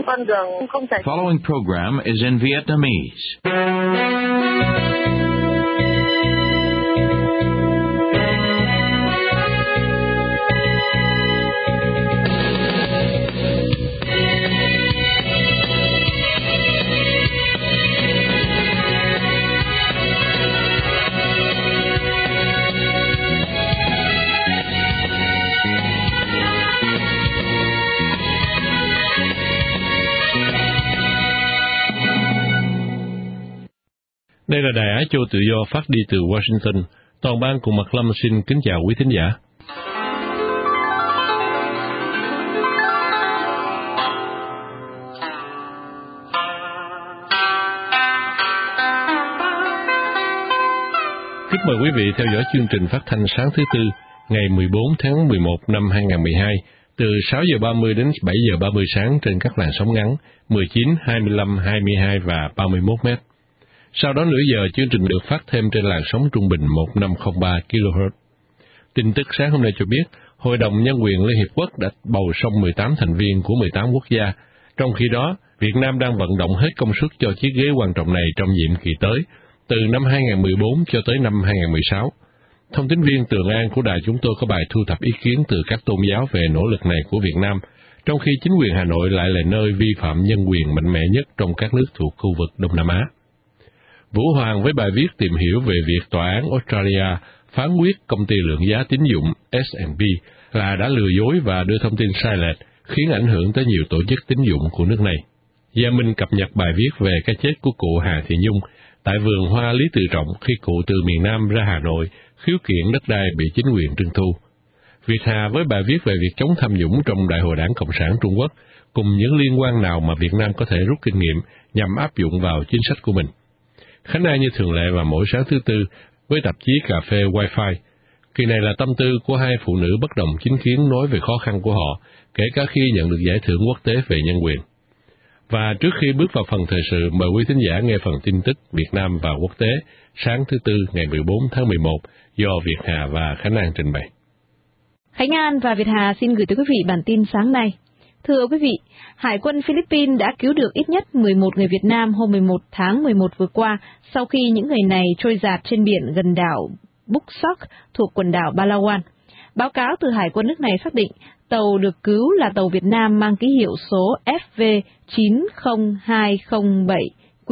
con đường không thể. Following program is in Vietnamese. Đây là Đài Á Châu Tự Do phát đi từ Washington. Toàn ban cùng Mạc Lâm xin kính chào quý thính giả. Kính mời quý vị theo dõi chương trình phát thanh sáng thứ Tư, ngày 14 tháng 11 năm 2012, từ 6 giờ 30 đến 7 giờ 30 sáng trên các làn sóng ngắn 19, 25, 22 và 31 mét. Sau đó nửa giờ, chương trình được phát thêm trên làn sóng trung bình 1503 kHz. Tin tức sáng hôm nay cho biết, Hội đồng Nhân quyền Liên Hiệp Quốc đã bầu xong 18 thành viên của 18 quốc gia. Trong khi đó, Việt Nam đang vận động hết công suất cho chiếc ghế quan trọng này trong nhiệm kỳ tới, từ năm 2014 cho tới năm 2016. Thông tin viên Tường An của đài chúng tôi có bài thu thập ý kiến từ các tôn giáo về nỗ lực này của Việt Nam, trong khi chính quyền Hà Nội lại là nơi vi phạm nhân quyền mạnh mẽ nhất trong các nước thuộc khu vực Đông Nam Á. Vũ Hoàng với bài viết tìm hiểu về việc tòa án Australia phán quyết công ty lượng giá tín dụng S&P là đã lừa dối và đưa thông tin sai lệch, khiến ảnh hưởng tới nhiều tổ chức tín dụng của nước này. Gia Minh cập nhật bài viết về cái chết của cụ Hà Thị Nhung tại vườn hoa Lý Tự Trọng khi cụ từ miền Nam ra Hà Nội khiếu kiện đất đai bị chính quyền trưng thu. Việt Hà với bài viết về việc chống tham nhũng trong Đại hội Đảng Cộng sản Trung Quốc, cùng những liên quan nào mà Việt Nam có thể rút kinh nghiệm nhằm áp dụng vào chính sách của mình. Khánh An như thường lệ và mỗi sáng thứ Tư với tạp chí Cà phê Wi-Fi. Kỳ này là tâm tư của hai phụ nữ bất đồng chính kiến nói về khó khăn của họ, kể cả khi nhận được giải thưởng quốc tế về nhân quyền. Và trước khi bước vào phần thời sự, mời quý thính giả nghe phần tin tức Việt Nam và quốc tế sáng thứ Tư ngày 14 tháng 11 do Việt Hà và Khánh An trình bày. Khánh An và Việt Hà xin gửi tới quý vị bản tin sáng nay. Thưa quý vị, Hải quân Philippines đã cứu được ít nhất 11 người Việt Nam hôm 11 tháng 11 vừa qua sau khi những người này trôi dạt trên biển gần đảo Buksok thuộc quần đảo Palawan. Báo cáo từ Hải quân nước này xác định tàu được cứu là tàu Việt Nam mang ký hiệu số FV90207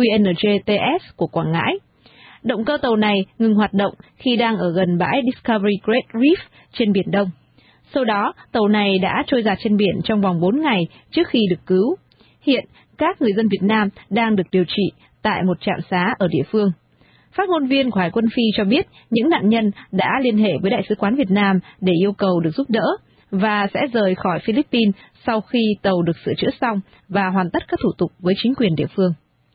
QNJTS của Quảng Ngãi. Động cơ tàu này ngừng hoạt động khi đang ở gần bãi Discovery Great Reef trên Biển Đông. Sau đó, tàu này đã trôi dạt trên biển trong vòng 4 ngày trước khi được cứu. Hiện, các người dân Việt Nam đang được điều trị tại một trạm xá ở địa phương. Phát ngôn viên của Hải quân Phi cho biết những nạn nhân đã liên hệ với Đại sứ quán Việt Nam để yêu cầu được giúp đỡ và sẽ rời khỏi Philippines sau khi tàu được sửa chữa xong và hoàn tất các thủ tục với chính quyền địa phương.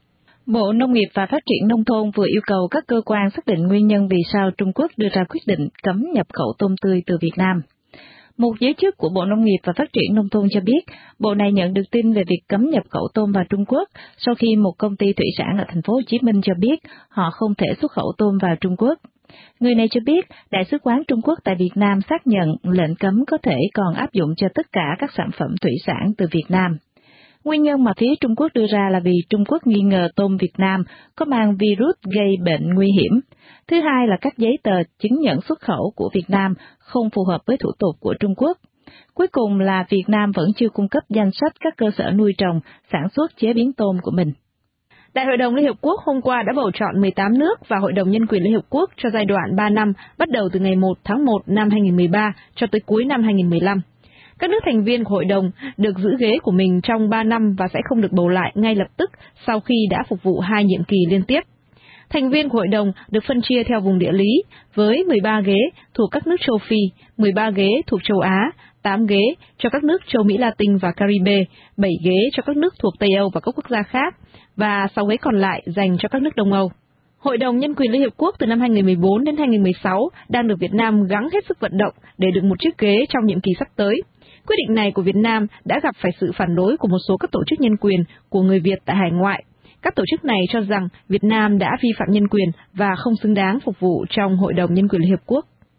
Bộ Nông nghiệp và Phát triển Nông thôn vừa yêu cầu các cơ quan xác định nguyên nhân vì sao Trung Quốc đưa ra quyết định cấm nhập khẩu tôm tươi từ Việt Nam. Một giới chức của Bộ Nông nghiệp và Phát triển Nông thôn cho biết, Bộ này nhận được tin về việc cấm nhập khẩu tôm vào Trung Quốc sau khi một công ty thủy sản ở thành phố Hồ Chí Minh cho biết họ không thể xuất khẩu tôm vào Trung Quốc. Người này cho biết, Đại sứ quán Trung Quốc tại Việt Nam xác nhận lệnh cấm có thể còn áp dụng cho tất cả các sản phẩm thủy sản từ Việt Nam. Nguyên nhân mà phía Trung Quốc đưa ra là vì Trung Quốc nghi ngờ tôm Việt Nam có mang virus gây bệnh nguy hiểm. Thứ hai là các giấy tờ chứng nhận xuất khẩu của Việt Nam không phù hợp với thủ tục của Trung Quốc. Cuối cùng là Việt Nam vẫn chưa cung cấp danh sách các cơ sở nuôi trồng, sản xuất chế biến tôm của mình. Đại hội đồng Liên Hợp Quốc hôm qua đã bầu chọn 18 nước vào Hội đồng Nhân quyền Liên Hợp Quốc cho giai đoạn 3 năm, bắt đầu từ ngày 1 tháng 1 năm 2013 cho tới cuối năm 2015. Các nước thành viên của hội đồng được giữ ghế của mình trong 3 năm và sẽ không được bầu lại ngay lập tức sau khi đã phục vụ 2 nhiệm kỳ liên tiếp. Thành viên của hội đồng được phân chia theo vùng địa lý với 13 ghế thuộc các nước châu Phi, 13 ghế thuộc châu Á, 8 ghế cho các nước châu Mỹ Latin và Caribe, 7 ghế cho các nước thuộc Tây Âu và các quốc gia khác, và 6 ghế còn lại dành cho các nước Đông Âu. Hội đồng Nhân quyền Liên Hiệp Quốc từ năm 2014 đến 2016 đang được Việt Nam gắng hết sức vận động để được một chiếc ghế trong nhiệm kỳ sắp tới. Quyết định này của Việt Nam đã gặp phải sự phản đối của một số các tổ chức nhân quyền của người Việt tại hải ngoại. Các tổ chức này cho rằng Việt Nam đã vi phạm nhân quyền và không xứng đáng phục vụ trong Hội đồng Nhân quyền Liên Hiệp Quốc.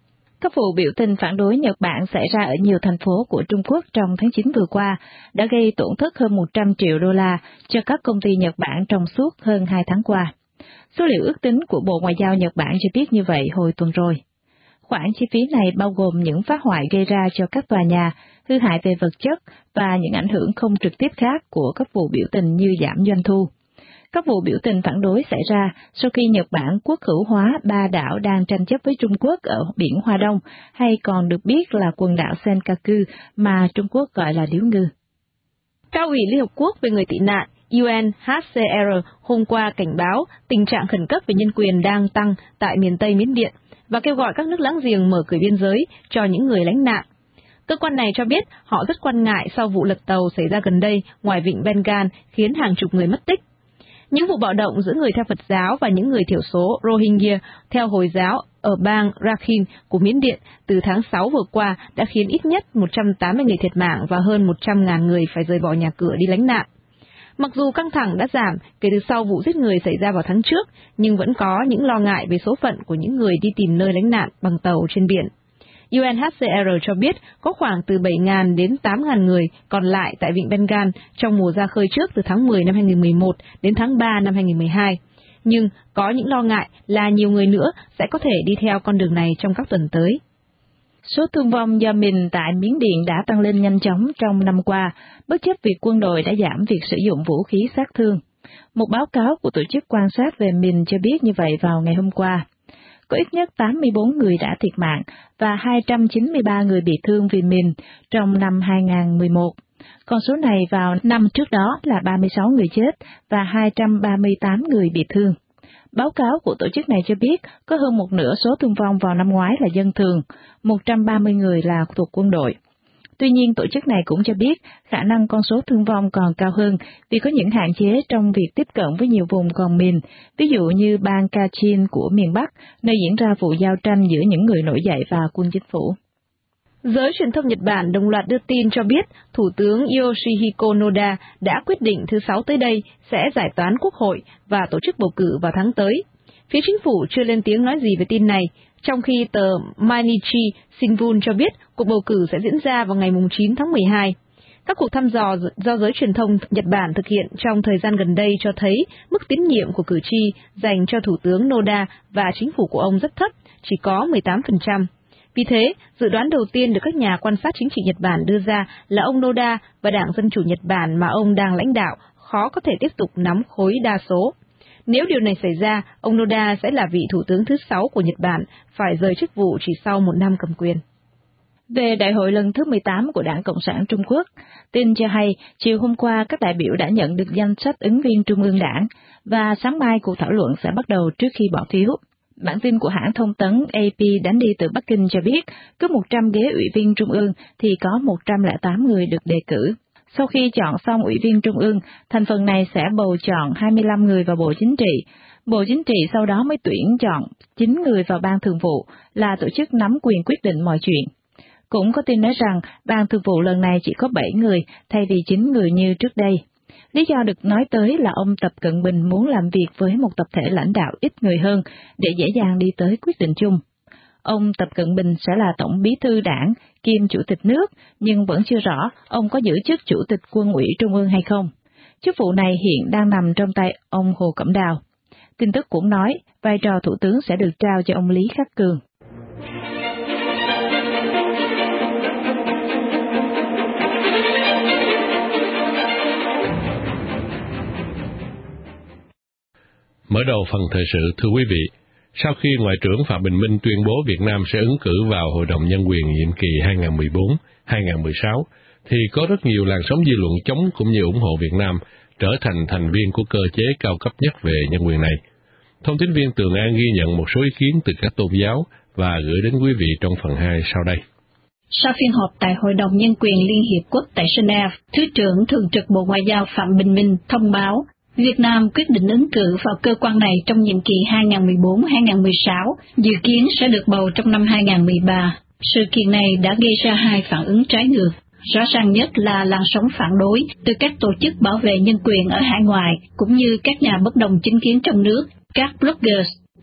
Các vụ biểu tình phản đối Nhật Bản xảy ra ở nhiều thành phố của Trung Quốc trong tháng 9 vừa qua đã gây tổn thất hơn 100 triệu đô la cho các công ty Nhật Bản trong suốt hơn 2 tháng qua. Số liệu ước tính của Bộ Ngoại giao Nhật Bản cho biết như vậy hồi tuần rồi. Khoản chi phí này bao gồm những phá hoại gây ra cho các tòa nhà, hư hại về vật chất và những ảnh hưởng không trực tiếp khác của các vụ biểu tình như giảm doanh thu. Các vụ biểu tình phản đối xảy ra sau khi Nhật Bản quốc hữu hóa 3 đảo đang tranh chấp với Trung Quốc ở biển Hoa Đông, hay còn được biết là quần đảo Senkaku mà Trung Quốc gọi là điếu ngư. Cao ủy Liên Hợp Quốc về người tị nạn UNHCR hôm qua cảnh báo tình trạng khẩn cấp về nhân quyền đang tăng tại miền Tây Miến Điện và kêu gọi các nước láng giềng mở cửa biên giới cho những người lánh nạn. Cơ quan này cho biết họ rất quan ngại sau vụ lật tàu xảy ra gần đây ngoài vịnh Bengal khiến hàng chục người mất tích. Những vụ bạo động giữa người theo Phật giáo và những người thiểu số Rohingya theo Hồi giáo ở bang Rakhine của Miến Điện từ tháng 6 vừa qua đã khiến ít nhất 180 người thiệt mạng và hơn 100.000 người phải rời bỏ nhà cửa đi lánh nạn. Mặc dù căng thẳng đã giảm kể từ sau vụ giết người xảy ra vào tháng trước, nhưng vẫn có những lo ngại về số phận của những người đi tìm nơi lánh nạn bằng tàu trên biển. UNHCR cho biết có khoảng từ 7.000 đến 8.000 người còn lại tại vịnh Bengal trong mùa ra khơi trước từ tháng 10 năm 2011 đến tháng 3 năm 2012. Nhưng có những lo ngại là nhiều người nữa sẽ có thể đi theo con đường này trong các tuần tới. Số thương vong do mìn tại Miến Điện đã tăng lên nhanh chóng trong năm qua, bất chấp việc quân đội đã giảm việc sử dụng vũ khí sát thương. Một báo cáo của tổ chức quan sát về mìn cho biết như vậy vào ngày hôm qua. Có ít nhất 84 người đã thiệt mạng và 293 người bị thương vì mìn trong năm 2011. Con số này vào năm trước đó là 36 người chết và 238 người bị thương. Báo cáo của tổ chức này cho biết có hơn một nửa số thương vong vào năm ngoái là dân thường, 130 người là thuộc quân đội. Tuy nhiên, tổ chức này cũng cho biết khả năng con số thương vong còn cao hơn vì có những hạn chế trong việc tiếp cận với nhiều vùng còn mìn, ví dụ như bang Kachin của miền Bắc, nơi diễn ra vụ giao tranh giữa những người nổi dậy và quân chính phủ. Giới truyền thông Nhật Bản đồng loạt đưa tin cho biết Thủ tướng Yoshihiko Noda đã quyết định thứ Sáu tới đây sẽ giải tán quốc hội và tổ chức bầu cử vào tháng tới. Phía chính phủ chưa lên tiếng nói gì về tin này, trong khi tờ Mainichi Shimbun cho biết cuộc bầu cử sẽ diễn ra vào ngày 9 tháng 12. Các cuộc thăm dò do giới truyền thông Nhật Bản thực hiện trong thời gian gần đây cho thấy mức tín nhiệm của cử tri dành cho Thủ tướng Noda và chính phủ của ông rất thấp, chỉ có 18%. Vì thế, dự đoán đầu tiên được các nhà quan sát chính trị Nhật Bản đưa ra là ông Noda và Đảng Dân Chủ Nhật Bản mà ông đang lãnh đạo khó có thể tiếp tục nắm khối đa số. Nếu điều này xảy ra, ông Noda sẽ là vị thủ tướng thứ 6 của Nhật Bản, phải rời chức vụ chỉ sau một năm cầm quyền. Về đại hội lần thứ 18 của Đảng Cộng sản Trung Quốc, tin cho hay chiều hôm qua các đại biểu đã nhận được danh sách ứng viên Trung ương Đảng và sáng mai cuộc thảo luận sẽ bắt đầu trước khi bỏ phiếu. Bản tin của hãng thông tấn AP đánh đi từ Bắc Kinh cho biết, cứ 100 ghế ủy viên Trung ương thì có 108 người được đề cử. Sau khi chọn xong ủy viên Trung ương, thành phần này sẽ bầu chọn 25 người vào Bộ Chính trị. Bộ Chính trị sau đó mới tuyển chọn 9 người vào Ban Thường vụ, là tổ chức nắm quyền quyết định mọi chuyện. Cũng có tin nói rằng Ban Thường vụ lần này chỉ có 7 người thay vì 9 người như trước đây. Lý do được nói tới là ông Tập Cận Bình muốn làm việc với một tập thể lãnh đạo ít người hơn để dễ dàng đi tới quyết định chung. Ông Tập Cận Bình sẽ là Tổng Bí thư Đảng kiêm Chủ tịch nước, nhưng vẫn chưa rõ ông có giữ chức Chủ tịch Quân ủy Trung ương hay không. Chức vụ này hiện đang nằm trong tay ông Hồ Cẩm Đào. Tin tức cũng nói vai trò Thủ tướng sẽ được trao cho ông Lý Khắc Cường. Mở đầu phần thời sự, thưa quý vị, sau khi Ngoại trưởng Phạm Bình Minh tuyên bố Việt Nam sẽ ứng cử vào Hội đồng Nhân quyền nhiệm kỳ 2014-2016, thì có rất nhiều làn sóng dư luận chống cũng như ủng hộ Việt Nam trở thành thành viên của cơ chế cao cấp nhất về nhân quyền này. Thông tin viên Tường An ghi nhận một số ý kiến từ các tôn giáo và gửi đến quý vị trong phần 2 sau đây. Sau phiên họp tại Hội đồng Nhân quyền Liên Hiệp Quốc tại Geneva, Thứ trưởng Thường trực Bộ Ngoại giao Phạm Bình Minh thông báo Việt Nam quyết định ứng cử vào cơ quan này trong nhiệm kỳ 2014-2016, dự kiến sẽ được bầu trong năm 2013. Sự kiện này đã gây ra hai phản ứng trái ngược. Rõ ràng nhất là làn sóng phản đối từ các tổ chức bảo vệ nhân quyền ở hải ngoại, cũng như các nhà bất đồng chính kiến trong nước, các bloggers.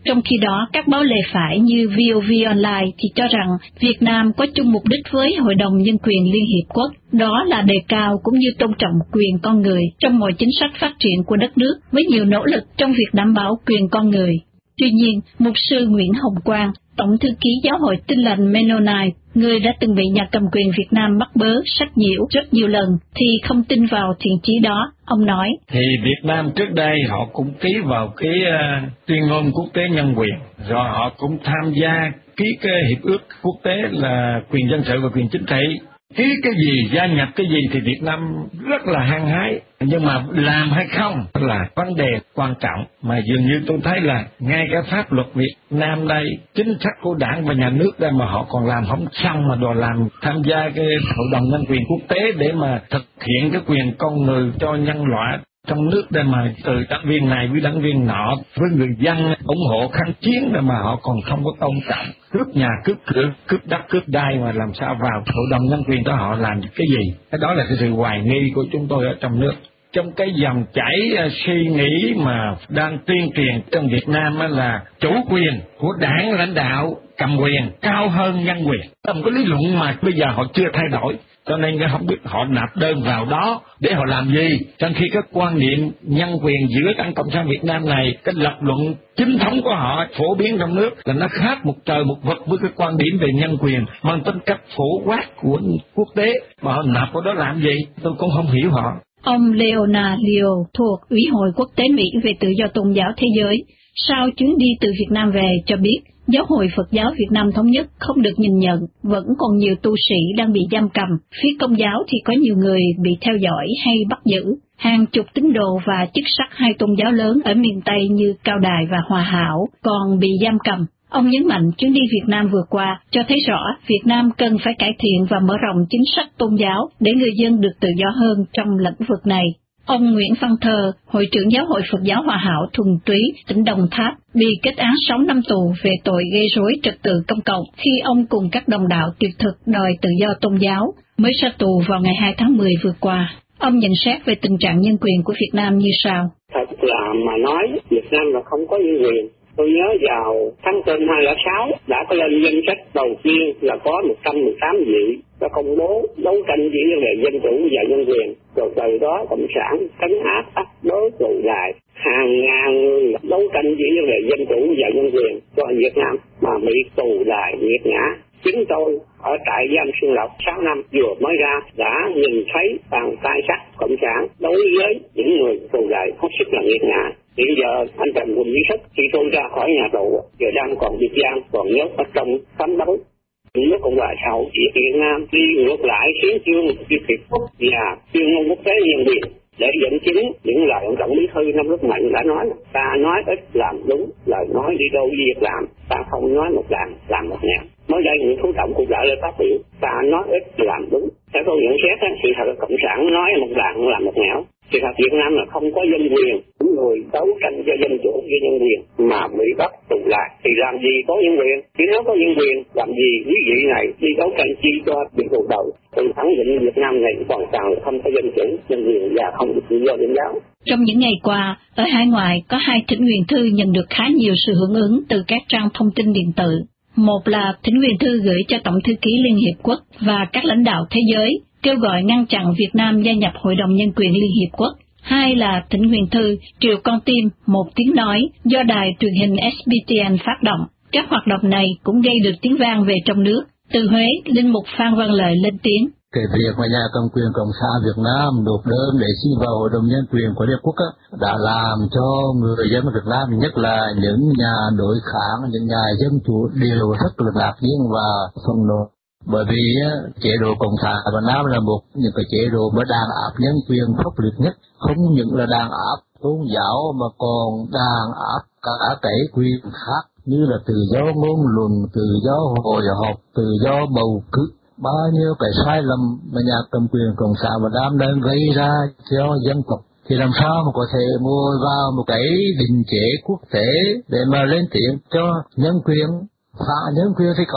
Trong khi đó, các báo lề phải như VOV Online thì cho rằng Việt Nam có chung mục đích với Hội đồng Nhân quyền Liên Hiệp Quốc, đó là đề cao cũng như tôn trọng quyền con người trong mọi chính sách phát triển của đất nước, với nhiều nỗ lực trong việc đảm bảo quyền con người. Tuy nhiên, mục sư Nguyễn Hồng Quang, Tổng thư ký Giáo hội Tin lành Mennonite, người đã từng bị nhà cầm quyền Việt Nam bắt bớ, sách nhiễu rất nhiều lần, thì không tin vào thiện chí đó. Ông nói, thì Việt Nam trước đây họ cũng ký vào cái tuyên ngôn quốc tế nhân quyền, rồi họ cũng tham gia ký cái hiệp ước quốc tế là quyền dân sự và quyền chính trị. Ký cái gì, gia nhập cái gì thì Việt Nam rất là hăng hái, nhưng mà làm hay không là vấn đề quan trọng. Mà dường như tôi thấy là ngay cả pháp luật Việt Nam đây, chính sách của đảng và nhà nước đây mà họ còn làm không xong, mà đòi làm tham gia cái Hội đồng Nhân quyền quốc tế để mà thực hiện cái quyền con người cho nhân loại trong nước đây, mà từ đảng viên này với đảng viên nọ với người dân ủng hộ kháng chiến đây mà họ còn không có tôn trọng, cướp nhà cướp cửa cướp đất cướp đai, mà làm sao vào Hội đồng Nhân quyền đó họ làm cái gì? Cái đó là cái sự hoài nghi của chúng tôi ở trong nước. Trong cái dòng chảy suy nghĩ mà đang tuyên truyền trong Việt Nam là chủ quyền của đảng lãnh đạo cầm quyền cao hơn nhân quyền. Trong cái lý luận mà bây giờ họ chưa thay đổi, cho nên không biết họ nạp đơn vào đó để họ làm gì. Trong khi các quan niệm nhân quyền giữa Đảng Cộng sản Việt Nam này, cái lập luận chính thống của họ phổ biến trong nước là nó khác một trời một vực với cái quan điểm về nhân quyền mang tính cách phổ quát của quốc tế, mà họ nạp vào đó làm gì tôi cũng không hiểu họ. Ông Leonard Leo thuộc Ủy hội Quốc tế Mỹ về tự do tôn giáo thế giới, sau chuyến đi từ Việt Nam về cho biết, Giáo hội Phật giáo Việt Nam Thống nhất không được nhìn nhận, vẫn còn nhiều tu sĩ đang bị giam cầm, phía Công giáo thì có nhiều người bị theo dõi hay bắt giữ. Hàng chục tín đồ và chức sắc hai tôn giáo lớn ở miền Tây như Cao Đài và Hòa Hảo còn bị giam cầm. Ông nhấn mạnh chuyến đi Việt Nam vừa qua cho thấy rõ Việt Nam cần phải cải thiện và mở rộng chính sách tôn giáo để người dân được tự do hơn trong lĩnh vực này. Ông Nguyễn Văn Thơ, Hội trưởng Giáo hội Phật giáo Hòa Hảo Thuần Túy, tỉnh Đồng Tháp, bị kết án 6 năm tù về tội gây rối trật tự công cộng khi ông cùng các đồng đạo tuyệt thực đòi tự do tôn giáo, mới ra tù vào ngày 2 tháng 10 vừa qua. Ông nhận xét về tình trạng nhân quyền của Việt Nam như sau. Thật là mà nói Việt Nam là không có nhân quyền. Tôi nhớ vào tháng 4 2006 đã có lên danh sách đầu tiên là có 118 vị đã công bố đấu tranh với vấn đề dân chủ và nhân quyền. Rồi từ đó Cộng sản trấn áp bắt bớ tù lại hàng ngàn người đấu tranh với vấn đề dân chủ và nhân quyền cho Việt Nam mà bị tù lại nghiệt ngã. Chính tôi ở trại giam Xuân Lộc 6 năm vừa mới ra đã nhìn thấy bàn tay sắt Cộng sản đối với những người tù lại hết sức là nghiệt ngã. Hiện giờ anh Trần Quỳnh Duy Thức khi tôi ra khỏi nhà tù giờ đang còn bị giam, còn nhốt ở trong tấm đấu. Nước Cộng hòa xã hội Việt Nam đi ngược lại hiến chương Liên Hiệp Quốc và tuyên ngôn quốc tế nhân quyền để dẫn chứng những lời ông Tổng Bí thư Nông Đức Mạnh đã nói: ta nói ít làm đúng, lời nói đi đôi với việc làm, ta không nói một đàn làm một nẻo. Mới đây Nguyễn Phú Trọng cũng đã lên phát biểu: ta nói ít làm đúng. Theo tôi nhận xét thì thật là Cộng sản nói một đàn làm một nẻo. Thì thật Việt Nam là không có dân quyền, những người đấu tranh cho dân chủ với nhân quyền mà bị bắt tù lại thì làm gì có nhân quyền? Chỉ nếu có nhân quyền làm gì quý vị này đi đấu tranh chi cho bị tù đầu? Tôi khẳng định Việt Nam này hoàn toàn không có dân chủ, nhân quyền và không được tự do tôn giáo. Trong những ngày qua, ở hải ngoại có 2 thỉnh nguyện thư nhận được khá nhiều sự hưởng ứng từ các trang thông tin điện tử. Một là thỉnh nguyện thư gửi cho Tổng thư ký Liên Hiệp Quốc và các lãnh đạo thế giới, kêu gọi ngăn chặn Việt Nam gia nhập Hội đồng Nhân quyền Liên Hiệp Quốc. 2 là thỉnh nguyện thư Triệu Con Tim, một tiếng nói do đài truyền hình SBTN phát động. Các hoạt động này cũng gây được tiếng vang về trong nước. Từ Huế, Linh mục Phan Văn Lợi lên tiếng. Cái việc mà nhà cầm quyền Cộng sản Việt Nam nộp đơn để xin vào Hội đồng Nhân quyền của Liên Hợp Quốc đã làm cho người dân Việt Nam, nhất là những nhà đối kháng, những nhà dân chủ đều rất là ngạc nhiên và phẫn nộ. Bởi vì chế độ Cộng sản Việt Nam là một những cái chế độ mà đàn áp nhân quyền khốc liệt nhất, không những là đàn áp tôn giáo mà còn đàn áp cả cái quyền khác như là tự do ngôn luận, tự do hội họp, tự do bầu cử. Bao nhiêu cái sai lầm mà nhà cầm quyền Cộng sản Việt Nam đang gây ra cho dân tộc thì làm sao mà có thể ngồi vào một cái định chế quốc tế để mà lên tiếng cho nhân quyền, phá nhân quyền thì có.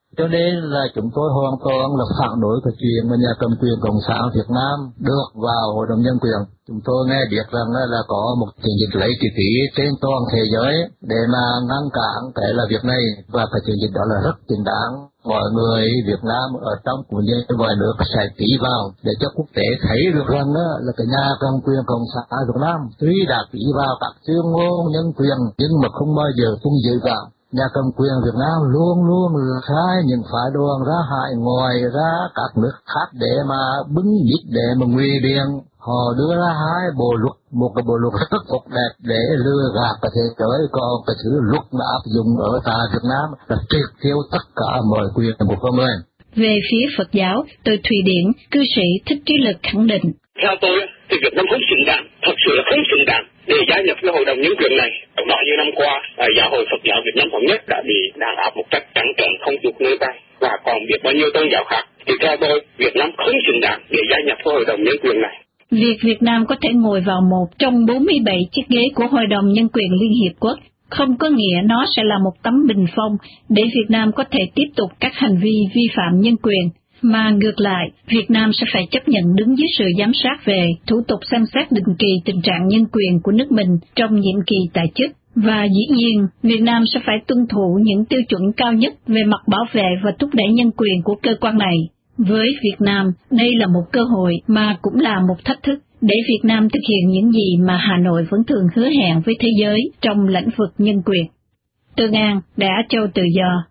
Cho nên là chúng tôi hoàn toàn là phản đối cái chuyện mà nhà cầm quyền Cộng sản Việt Nam được vào Hội đồng Nhân quyền. Chúng tôi nghe biết rằng là có một chiến dịch lấy chữ ký trên toàn thế giới để mà ngăn cản cái là việc này, và cái chiến dịch đó là rất chính đáng. Mọi người Việt Nam ở trong cũng như mọi nước sẽ ký vào để cho quốc tế thấy được rằng là cái nhà cầm quyền Cộng sản Việt Nam tuy đã ký vào các tuyên ngôn nhân quyền nhưng mà không bao giờ tung giữ vào. Nhà cầm quyền Việt Nam luôn luôn sai những phái đoàn ra hại ngoài ra các nước khác để mà bưng bít, để mà nguy biện. Họ đưa ra hai bộ luật, một cái bộ luật rất tốt đẹp để lừa gạt cái thế giới, còn cái thứ luật mà áp dụng ở tại Việt Nam là triệt tiêu tất cả mọi quyền của con người. Về phía Phật giáo, từ Thụy Điển, cư sĩ Thích Trí Lực khẳng định: Theo tôi thì Việt Nam không xứng đáng, thật sự là không xứng đáng để gia nhập cái hội đồng nhân quyền này. Bao nhiêu năm qua, giáo hội Phật giáo Việt Nam thống nhất đã bị đàn áp một cách trắng trợn, không chịu nơi tay, và còn biết bao nhiêu tôn giáo khác. Thì theo tôi, Việt Nam không xứng đáng để gia nhập cái hội đồng nhân quyền này. Việc Việt Nam có thể ngồi vào một trong 47 chiếc ghế của Hội đồng Nhân quyền Liên Hiệp Quốc không có nghĩa nó sẽ là một tấm bình phong để Việt Nam có thể tiếp tục các hành vi vi phạm nhân quyền, mà ngược lại, Việt Nam sẽ phải chấp nhận đứng dưới sự giám sát về thủ tục xem xét định kỳ tình trạng nhân quyền của nước mình trong nhiệm kỳ tại chức. Và dĩ nhiên, Việt Nam sẽ phải tuân thủ những tiêu chuẩn cao nhất về mặt bảo vệ và thúc đẩy nhân quyền của cơ quan này. Với Việt Nam, đây là một cơ hội mà cũng là một thách thức để Việt Nam thực hiện những gì mà Hà Nội vẫn thường hứa hẹn với thế giới trong lĩnh vực nhân quyền. Tương An, Đài Á Châu Tự Do.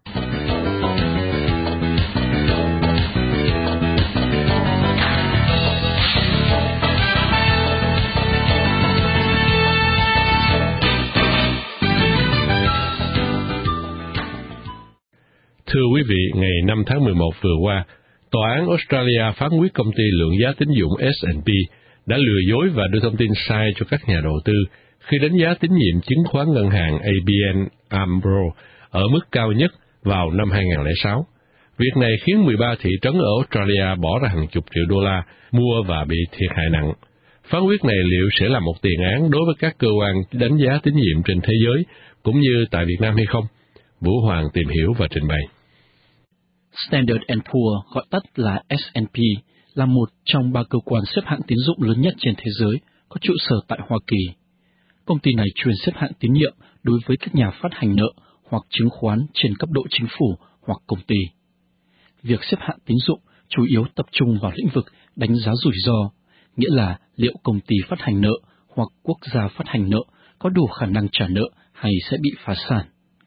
Thưa quý vị, ngày 5 tháng 11 vừa qua, Tòa án Australia phán quyết công ty lượng giá tín dụng S&P đã lừa dối và đưa thông tin sai cho các nhà đầu tư khi đánh giá tín nhiệm chứng khoán ngân hàng ABN AMRO ở mức cao nhất vào năm 2006. Việc này khiến 13 thị trấn ở Australia bỏ ra hàng chục triệu đô la mua và bị thiệt hại nặng. Phán quyết này liệu sẽ là một tiền án đối với các cơ quan đánh giá tín nhiệm trên thế giới cũng như tại Việt Nam hay không? Vũ Hoàng tìm hiểu và trình bày. Standard & Poor's, gọi tắt là S&P, là một trong 3 cơ quan xếp hạng tín dụng lớn nhất trên thế giới, có trụ sở tại Hoa Kỳ. Công ty này chuyên xếp hạng tín nhiệm đối với các nhà phát hành nợ hoặc chứng khoán trên cấp độ chính phủ hoặc công ty. Việc xếp hạng tín dụng chủ yếu tập trung vào lĩnh vực đánh giá rủi ro, nghĩa là liệu công ty phát hành nợ hoặc quốc gia phát hành nợ có đủ khả năng trả nợ hay sẽ bị phá sản.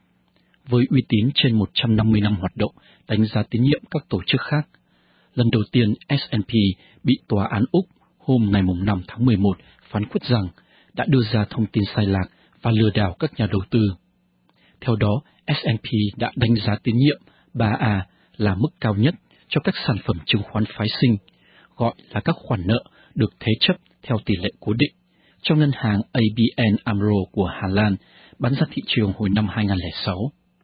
Với uy tín trên 150 năm hoạt động đánh giá tín nhiệm các tổ chức khác, lần đầu tiên S&P bị Tòa án Úc hôm ngày 5 tháng 11 phán quyết rằng đã đưa ra thông tin sai lạc và lừa đảo các nhà đầu tư. Theo đó, S&P đã đánh giá tín nhiệm 3A là mức cao nhất cho các sản phẩm chứng khoán phái sinh, gọi là các khoản nợ được thế chấp theo tỷ lệ cố định, cho ngân hàng ABN AMRO của Hà Lan bán ra thị trường hồi năm 2006.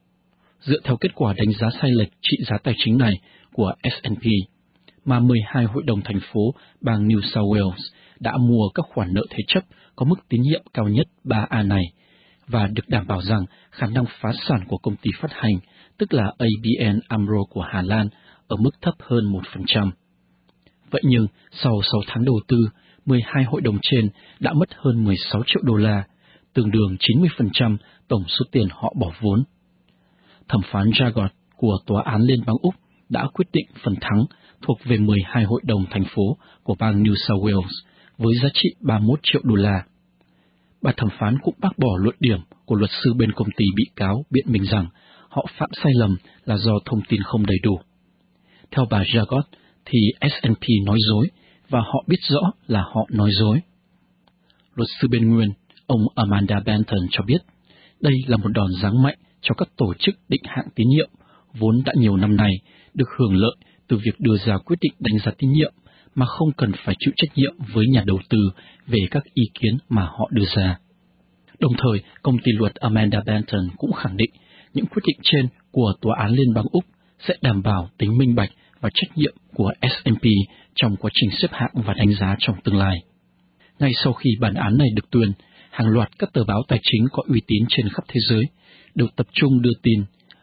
Dựa theo kết quả đánh giá sai lệch trị giá tài chính này của S&P, mà 12 hội đồng thành phố bang New South Wales đã mua các khoản nợ thế chấp có mức tín nhiệm cao nhất 3A này, và được đảm bảo rằng khả năng phá sản của công ty phát hành, tức là ABN AMRO của Hà Lan, ở mức thấp hơn 1%. Vậy nhưng, sau 6 tháng đầu tư, 12 hội đồng trên đã mất hơn 16 triệu đô la, tương đương 90% tổng số tiền họ bỏ vốn. Thẩm phán Jagot của Tòa án Liên bang Úc đã quyết định phần thắng thuộc về 12 hội đồng thành phố của bang New South Wales với giá trị 31 triệu đô la. Bà thẩm phán cũng bác bỏ luận điểm của luật sư bên công ty bị cáo biện minh rằng họ phạm sai lầm là do thông tin không đầy đủ. Theo bà Jagot thì S&P nói dối và họ biết rõ là họ nói dối. Luật sư bên nguyên, ông Amanda Benton cho biết đây là một đòn giáng mạnh cho các tổ chức định hạng tín nhiệm vốn đã nhiều năm nay được hưởng lợi từ việc đưa ra quyết định đánh giá tín nhiệm mà không cần phải chịu trách nhiệm với nhà đầu tư về các ý kiến mà họ đưa ra. Đồng thời, công ty luật Amanda Benton cũng khẳng định những quyết định trên của Tòa án Liên bang Úc sẽ đảm bảo tính minh bạch và trách nhiệm của S&P trong quá trình xếp hạng và đánh giá trong tương lai. Ngay sau khi bản án này được tuyên, hàng loạt các tờ báo tài chính có uy tín trên khắp thế giới đều tập trung đưa tin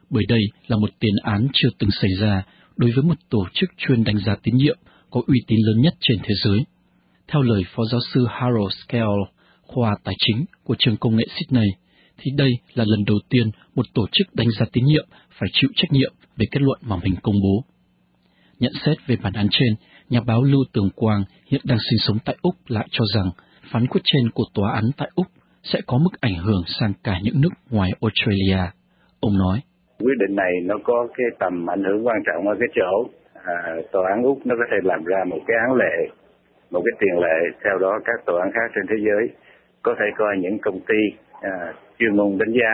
bởi đây là một tiền án chưa từng xảy ra đối với một tổ chức chuyên đánh giá tín nhiệm có uy tín lớn nhất trên thế giới. Theo lời Phó Giáo sư Harold Scale, khoa tài chính của trường công nghệ Sydney, thì đây là lần đầu tiên một tổ chức đánh giá tín nhiệm phải chịu trách nhiệm về kết luận mà mình công bố. Nhận xét về bản án trên, nhà báo Lưu Tường Quang hiện đang sinh sống tại Úc lại cho rằng phán quyết trên của tòa án tại Úc sẽ có mức ảnh hưởng sang cả những nước ngoài Australia. Ông nói, quyết định này nó có cái tầm ảnh hưởng quan trọng ở cái chỗ tòa án Úc nó có thể làm ra một cái án lệ, một cái tiền lệ, theo đó các tòa án khác trên thế giới có thể coi những công ty chuyên môn đánh giá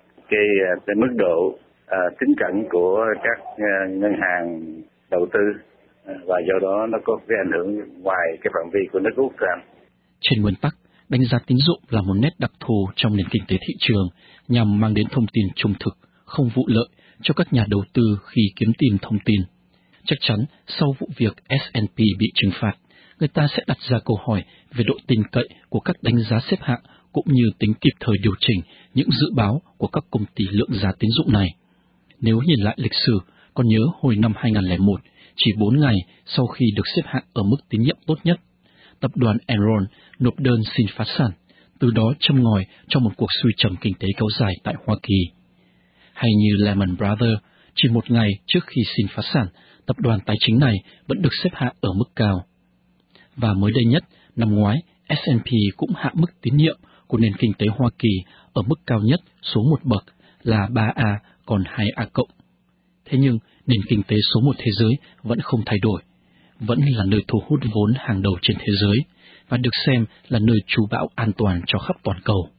cái mức độ tín cẩn của các ngân hàng đầu tư, và do đó nó có cái ảnh hưởng ngoài cái phạm vi của nước Úc ra. Trên nguyên tắc, đánh giá tín dụng là một nét đặc thù trong nền kinh tế thị trường nhằm mang đến thông tin trung thực, không vụ lợi cho các nhà đầu tư khi kiếm tìm thông tin. Chắc chắn sau vụ việc S&P bị trừng phạt, người ta sẽ đặt ra câu hỏi về độ tin cậy của các đánh giá xếp hạng cũng như tính kịp thời điều chỉnh những dự báo của các công ty lượng giá tín dụng này. Nếu nhìn lại lịch sử, còn nhớ hồi năm 2001, chỉ 4 ngày sau khi được xếp hạng ở mức tín nhiệm tốt nhất, tập đoàn Enron nộp đơn xin phá sản, từ đó châm ngòi cho một cuộc suy trầm kinh tế kéo dài tại Hoa Kỳ. Hay như Lehman Brothers, chỉ một ngày trước khi xin phá sản, tập đoàn tài chính này vẫn được xếp hạng ở mức cao. Và mới đây nhất, năm ngoái, S&P cũng hạ mức tín nhiệm của nền kinh tế Hoa Kỳ ở mức cao nhất xuống một bậc là 3A còn 2A+. Thế nhưng, nền kinh tế số 1 thế giới vẫn không thay đổi, vẫn là nơi thu hút vốn hàng đầu trên thế giới và được xem là nơi trú bão an toàn cho khắp toàn cầu.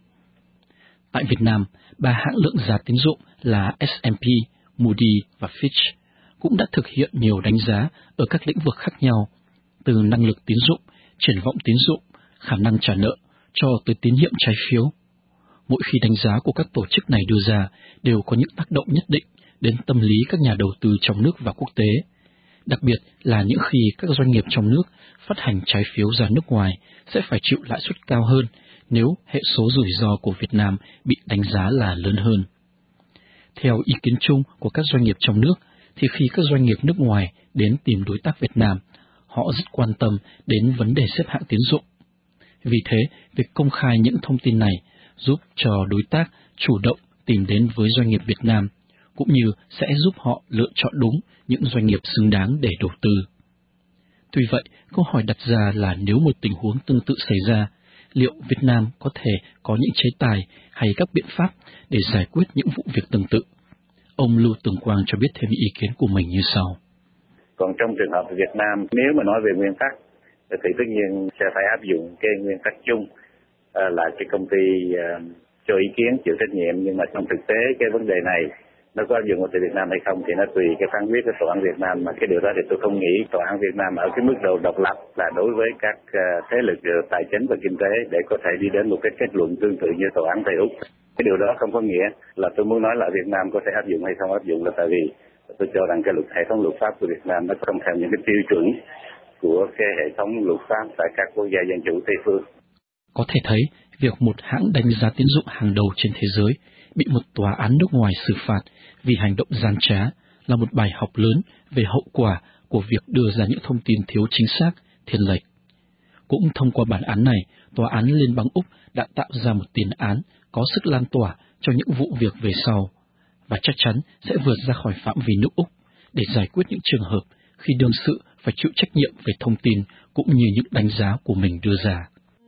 Tại Việt Nam, 3 hãng lượng giá tín dụng là S&P, Moody và Fitch cũng đã thực hiện nhiều đánh giá ở các lĩnh vực khác nhau, từ năng lực tín dụng, triển vọng tín dụng, khả năng trả nợ cho tới tín nhiệm trái phiếu. Mỗi khi đánh giá của các tổ chức này đưa ra đều có những tác động nhất định đến tâm lý các nhà đầu tư trong nước và quốc tế, đặc biệt là những khi các doanh nghiệp trong nước phát hành trái phiếu ra nước ngoài sẽ phải chịu lãi suất cao hơn nếu hệ số rủi ro của Việt Nam bị đánh giá là lớn hơn. Theo ý kiến chung của các doanh nghiệp trong nước, thì khi các doanh nghiệp nước ngoài đến tìm đối tác Việt Nam, họ rất quan tâm đến vấn đề xếp hạng tín dụng. Vì thế, việc công khai những thông tin này giúp cho đối tác chủ động tìm đến với doanh nghiệp Việt Nam, cũng như sẽ giúp họ lựa chọn đúng những doanh nghiệp xứng đáng để đầu tư. Tuy vậy, câu hỏi đặt ra là nếu một tình huống tương tự xảy ra, liệu Việt Nam có thể có những chế tài hay các biện pháp để giải quyết những vụ việc tương tự? Ông Lưu Tường Quang cho biết thêm ý kiến của mình như sau. Còn trong trường hợp Việt Nam, nếu mà nói về nguyên tắc, thì tất nhiên sẽ phải áp dụng cái nguyên tắc chung là cái công ty cho ý kiến chịu trách nhiệm, nhưng mà trong thực tế cái vấn đề này nó có áp dụng ở Việt Nam hay không thì nó tùy cái phán quyết của tòa án Việt Nam, mà cái điều đó thì tôi không nghĩ tòa án Việt Nam ở cái mức độ độc lập là đối với các thế lực tài chính và kinh tế để có thể đi đến một cái kết luận tương tự như tòa án tại Úc. Cái điều đó không có nghĩa là tôi muốn nói là Việt Nam có thể áp dụng hay không áp dụng, là tại vì tôi cho rằng cái hệ thống luật pháp của Việt Nam nó không theo những cái tiêu chuẩn của cái hệ thống luật pháp tại các quốc gia dân chủ Tây phương. Có thể thấy, việc một hãng đánh giá tín dụng hàng đầu trên thế giới bị một tòa án nước ngoài xử phạt vì hành động gian trá là một bài học lớn về hậu quả của việc đưa ra những thông tin thiếu chính xác, thiên lệch. Cũng thông qua bản án này, Tòa án Liên bang Úc đã tạo ra một tiền án có sức lan tỏa cho những vụ việc về sau, và chắc chắn sẽ vượt ra khỏi phạm vi nước Úc để giải quyết những trường hợp khi đương sự phải chịu trách nhiệm về thông tin cũng như những đánh giá của mình đưa ra.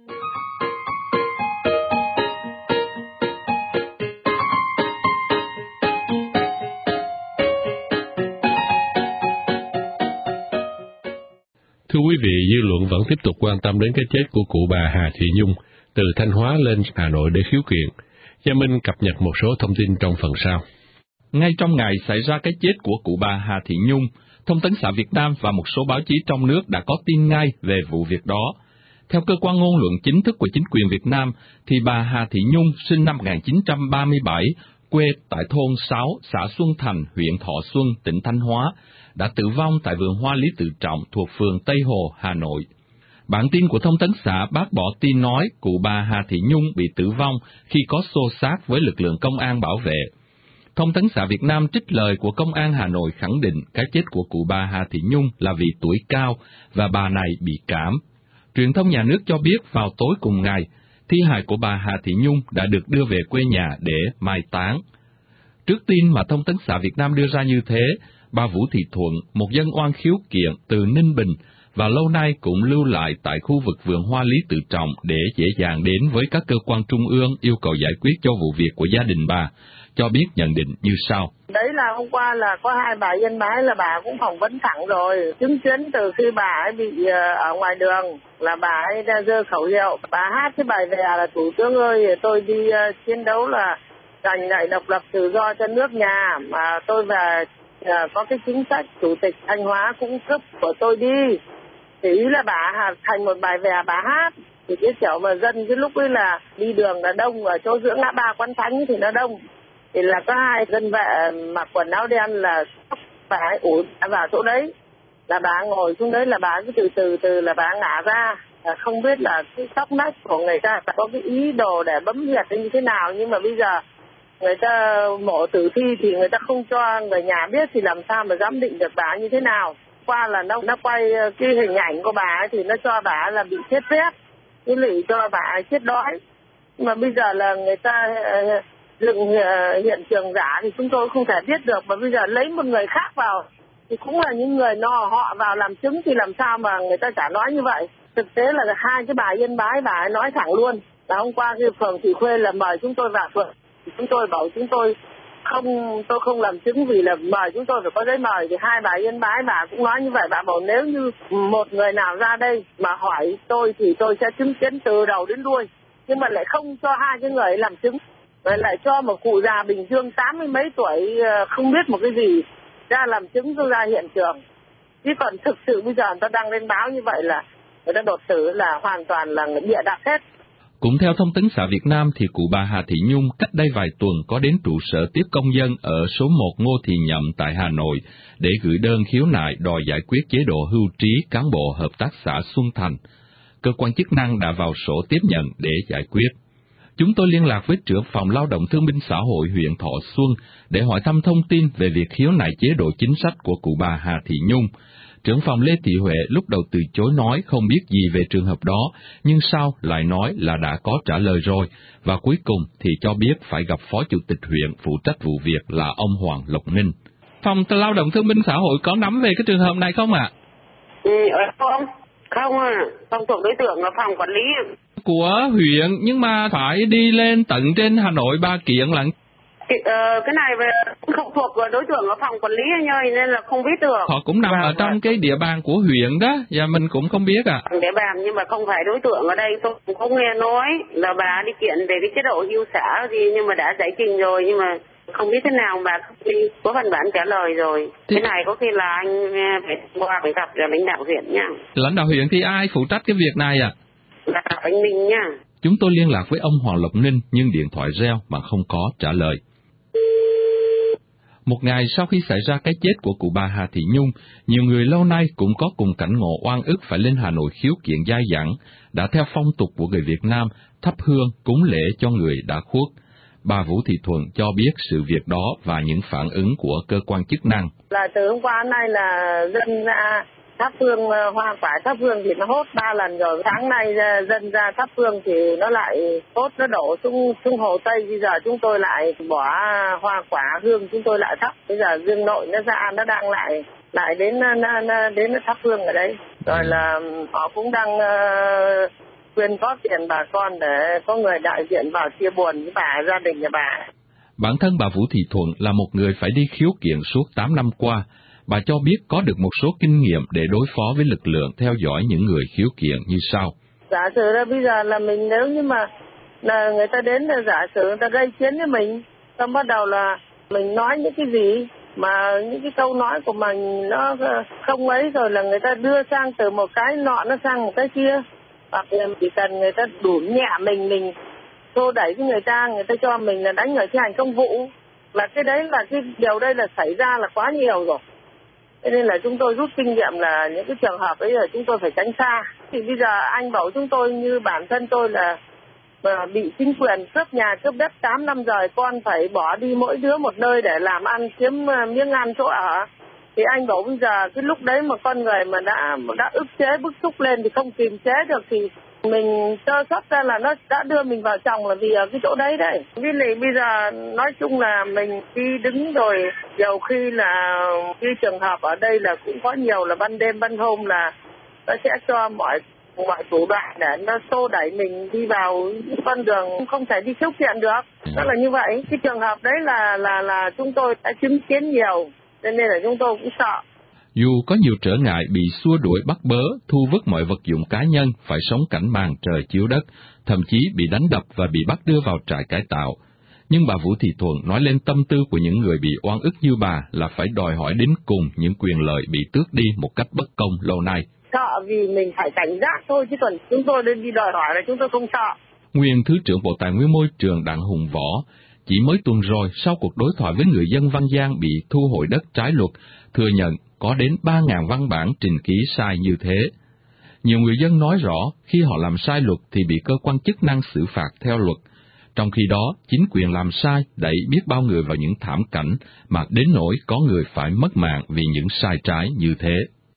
Thưa quý vị, dư luận vẫn tiếp tục quan tâm đến cái chết của cụ bà Hà Thị Nhung, từ Thanh Hóa lên Hà Nội để khiếu kiện. Gia Minh cập nhật một số thông tin trong phần sau. Ngay trong ngày xảy ra cái chết của cụ bà Hà Thị Nhung, Thông tấn xã Việt Nam và một số báo chí trong nước đã có tin ngay về vụ việc đó. Theo cơ quan ngôn luận chính thức của chính quyền Việt Nam, thì bà Hà Thị Nhung sinh năm 1937, quê tại thôn 6, xã Xuân Thành, huyện Thọ Xuân, tỉnh Thanh Hóa, đã tử vong tại vườn hoa Lý Tự Trọng thuộc phường Tây Hồ, Hà Nội. Bản tin của thông tấn xã bác bỏ tin nói cụ bà Hà Thị Nhung bị tử vong khi có xô xát với lực lượng công an bảo vệ. Thông tấn xã Việt Nam trích lời của Công an Hà Nội khẳng định cái chết của cụ bà Hà Thị Nhung là vì tuổi cao và bà này bị cảm. Truyền thông nhà nước cho biết vào tối cùng ngày, thi hài của bà Hà Thị Nhung đã được đưa về quê nhà để mai táng. Trước tin mà Thông tấn xã Việt Nam đưa ra như thế, bà Vũ Thị Thuận, một dân oan khiếu kiện từ Ninh Bình, và lâu nay cũng lưu lại tại khu vực vườn hoa Lý Tự Trọng để dễ dàng đến với các cơ quan trung ương yêu cầu giải quyết cho vụ việc của gia đình bà, cho biết nhận định như sau. Đấy là hôm qua là có hai bà Yên Bái là bà cũng phỏng vấn thẳng rồi, chứng kiến từ khi bà ấy bị ở ngoài đường là bà ấy đã giơ khẩu hiệu, bà hát cái bài về là Thủ tướng ơi tôi đi chiến đấu là giành lại độc lập tự do cho nước nhà, mà tôi về có cái chính sách chủ tịch Thanh Hóa cũng cấp của tôi đi. Thì ý là bà thành một bài về bà hát, thì cái kiểu mà dân cái lúc ấy là đi đường là đông, ở chỗ giữa ngã ba Quán Thánh thì nó đông, thì là có hai dân vệ mặc quần áo đen là bà ấy ủi vào chỗ đấy, là bà ngồi xuống đấy là bà cứ từ từ là bà ngã ra, không biết là cái sóc nách của người ta có cái ý đồ để bấm huyệt như thế nào, nhưng mà bây giờ người ta mổ tử thi thì người ta không cho người nhà biết thì làm sao mà giám định được bà như thế nào. Qua là nó quay cái hình ảnh của bà ấy thì nó cho bà là bị chết rét, cái lì cho bà ấy chết đói. Mà bây giờ là người ta dựng hiện trường giả thì chúng tôi không thể biết được, mà bây giờ lấy một người khác vào thì cũng là những người họ vào làm chứng thì làm sao mà người ta chả nói như vậy. Thực tế là hai cái bà Yên Bái bà ấy nói thẳng luôn là hôm qua cái phường Thị Khuê là mời chúng tôi vào phường, chúng tôi bảo chúng tôi không làm chứng vì là mời chúng tôi phải có giấy mời, thì hai bà Yên Bái bà cũng nói như vậy. Bà bảo nếu như một người nào ra đây mà hỏi tôi thì tôi sẽ chứng kiến từ đầu đến đuôi, nhưng mà lại không cho hai cái người làm chứng, rồi lại cho một cụ già Bình Dương 80 mấy tuổi không biết một cái gì ra làm chứng cho ra hiện trường. Chứ còn thực sự bây giờ người ta đăng lên báo như vậy là người ta đột tử là hoàn toàn là bịa đặt hết. Cũng theo Thông tấn xã Việt Nam thì cụ bà Hà Thị Nhung cách đây vài tuần có đến trụ sở tiếp công dân ở số 1 Ngô Thì Nhậm tại Hà Nội để gửi đơn khiếu nại đòi giải quyết chế độ hưu trí cán bộ hợp tác xã Xuân Thành. Cơ quan chức năng đã vào sổ tiếp nhận để giải quyết. Chúng tôi liên lạc với trưởng phòng Lao động Thương binh Xã hội huyện Thọ Xuân để hỏi thăm thông tin về việc khiếu nại chế độ chính sách của cụ bà Hà Thị Nhung. Trưởng phòng Lê Thị Huệ lúc đầu từ chối nói không biết gì về trường hợp đó, nhưng sau lại nói là đã có trả lời rồi, và cuối cùng thì cho biết phải gặp Phó Chủ tịch huyện phụ trách vụ việc là ông Hoàng Lộc Ninh. Phòng Lao động Thương binh Xã hội có nắm về cái trường hợp này không ạ? Không không thuộc đối tượng là phòng quản lý của huyện, nhưng mà phải đi lên tận trên Hà Nội ba kiện lận. Cái này không thuộc đối tượng ở phòng quản lý anh ơi, nên là không biết được. Họ cũng nằm ở trong cái địa bàn của huyện đó, và mình cũng không biết ạ. Địa bàn nhưng mà không phải đối tượng ở đây, tôi cũng không nghe nói là bà đi kiện về cái chế độ hưu xã gì, nhưng mà đã giải trình rồi, nhưng mà không biết thế nào bà có văn bản trả lời rồi. Cái này có khi là anh phải gặp lãnh đạo huyện nha. Lãnh đạo huyện thì ai phụ trách cái việc này ạ? Là anh Minh nha. Chúng tôi liên lạc với ông Hoàng Lộc Ninh nhưng điện thoại reo mà không có trả lời. Một ngày sau khi xảy ra cái chết của cụ bà Hà Thị Nhung, nhiều người lâu nay cũng có cùng cảnh ngộ oan ức phải lên Hà Nội khiếu kiện dai dẳng, đã theo phong tục của người Việt Nam thắp hương cúng lễ cho người đã khuất. Bà Vũ Thị Thuận cho biết sự việc đó và những phản ứng của cơ quan chức năng. Là từ hôm qua nay là dân ra thắp hương hoa quả, thắp hương thì nó hốt 3 lần rồi. Sáng nay dân ra thắp hương thì nó lại hốt, nó đổ xuống Hồ Tây. Bây giờ chúng tôi lại bỏ hoa quả hương, chúng tôi lại thắp. Bây giờ Dương Nội nó ra, nó đang lại đến thắp hương ở đấy. Rồi là họ cũng đang quyên góp tiền bà con để có người đại diện vào chia buồn với bà, gia đình nhà bà. Bản thân bà Vũ Thị Thuận là một người phải đi khiếu kiện suốt 8 năm qua. Bà cho biết có được một số kinh nghiệm để đối phó với lực lượng theo dõi những người khiếu kiện như sau. Giả sử là bây giờ là mình, nếu như mà là người ta đến là giả sử người ta gây chiến với mình, xong bắt đầu là mình nói những cái gì mà những cái câu nói của mình nó không ấy, rồi là người ta đưa sang từ một cái nọ nó sang một cái kia, hoặc là chỉ cần người ta đủ nhẹ mình xô đẩy với người ta cho mình là đánh ở thi hành công vụ, là cái đấy là cái điều đây là xảy ra là quá nhiều rồi. Thế nên là chúng tôi rút kinh nghiệm là những cái trường hợp ấy là chúng tôi phải tránh xa. Thì bây giờ anh bảo chúng tôi, như bản thân tôi là mà bị chính quyền cướp nhà cướp đất 8 năm rồi, con phải bỏ đi mỗi đứa một nơi để làm ăn, kiếm miếng ăn chỗ ở. Thì anh bảo bây giờ cái lúc đấy mà con người mà đã ức chế bức xúc lên thì không kiềm chế được, thì mình sơ xuất ra là nó đã đưa mình vào chồng là vì ở cái chỗ đấy đấy. Vì này bây giờ nói chung là mình đi đứng rồi, nhiều khi là cái trường hợp ở đây là cũng có nhiều là ban đêm ban hôm là nó sẽ cho mọi thủ đoạn để nó xô đẩy mình đi vào con đường không thể đi khiếu kiện được. Đó là như vậy. Cái trường hợp đấy là chúng tôi đã chứng kiến nhiều, nên là chúng tôi cũng sợ. Dù có nhiều trở ngại bị xua đuổi bắt bớ, thu vứt mọi vật dụng cá nhân, phải sống cảnh màn trời chiếu đất, thậm chí bị đánh đập và bị bắt đưa vào trại cải tạo, nhưng bà Vũ Thị Thuận nói lên tâm tư của những người bị oan ức như bà là phải đòi hỏi đến cùng những quyền lợi bị tước đi một cách bất công lâu nay. Sợ vì mình phải cảnh giác thôi, chứ còn chúng tôi lên đi đòi hỏi là chúng tôi không sợ. Nguyên Thứ trưởng Bộ Tài nguyên Môi trường Đặng Hùng Võ chỉ mới tuần rồi, sau cuộc đối thoại với người dân Văn Giang bị thu hồi đất trái luật, thừa nhận có đến 3.000 văn bản trình ký sai như thế. Nhiều người dân nói rõ khi họ làm sai luật thì bị cơ quan chức năng xử phạt theo luật, trong khi đó chính quyền làm sai đẩy biết bao người vào những thảm cảnh mà đến nỗi có người phải mất mạng vì những sai trái như thế.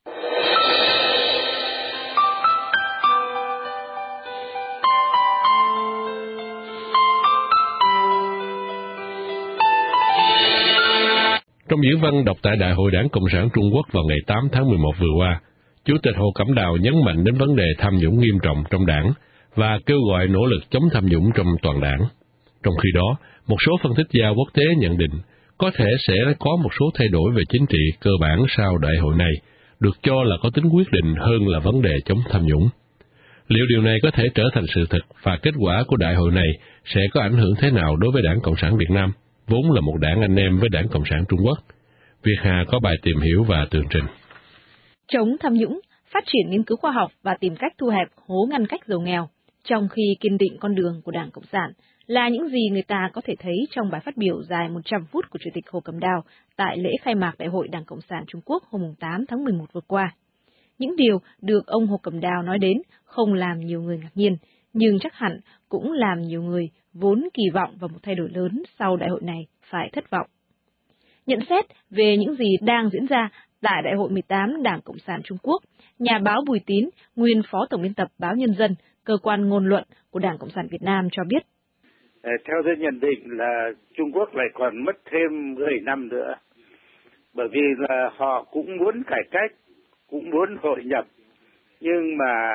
Trong diễn văn đọc tại Đại hội Đảng Cộng sản Trung Quốc vào ngày 8 tháng 11 vừa qua, Chủ tịch Hồ Cẩm Đào nhấn mạnh đến vấn đề tham nhũng nghiêm trọng trong đảng và kêu gọi nỗ lực chống tham nhũng trong toàn đảng. Trong khi đó, một số phân tích gia quốc tế nhận định có thể sẽ có một số thay đổi về chính trị cơ bản sau đại hội này, được cho là có tính quyết định hơn là vấn đề chống tham nhũng. Liệu điều này có thể trở thành sự thật và kết quả của đại hội này sẽ có ảnh hưởng thế nào đối với Đảng Cộng sản Việt Nam, vốn là một đảng anh em với Đảng Cộng sản Trung Quốc? Việt Hà có bài tìm hiểu và tường trình. Chống tham nhũng, phát triển nghiên cứu khoa học và tìm cách thu hẹp hố ngăn cách giàu nghèo, trong khi kiên định con đường của Đảng Cộng sản, là những gì người ta có thể thấy trong bài phát biểu dài 100 phút của Chủ tịch Hồ Cẩm Đào tại lễ khai mạc Đại hội Đảng Cộng sản Trung Quốc hôm 8 tháng 11 vừa qua. Những điều được ông Hồ Cẩm Đào nói đến không làm nhiều người ngạc nhiên, nhưng chắc hẳn cũng làm nhiều người vốn kỳ vọng vào một thay đổi lớn sau đại hội này phải thất vọng. Nhận xét về những gì đang diễn ra tại Đại hội 18 Đảng Cộng sản Trung Quốc, nhà báo Bùi Tín, nguyên Phó Tổng biên tập báo Nhân dân, cơ quan ngôn luận của Đảng Cộng sản Việt Nam cho biết. Theo tôi nhận định là Trung Quốc lại còn mất thêm 10 năm nữa, bởi vì là họ cũng muốn cải cách, cũng muốn hội nhập, nhưng mà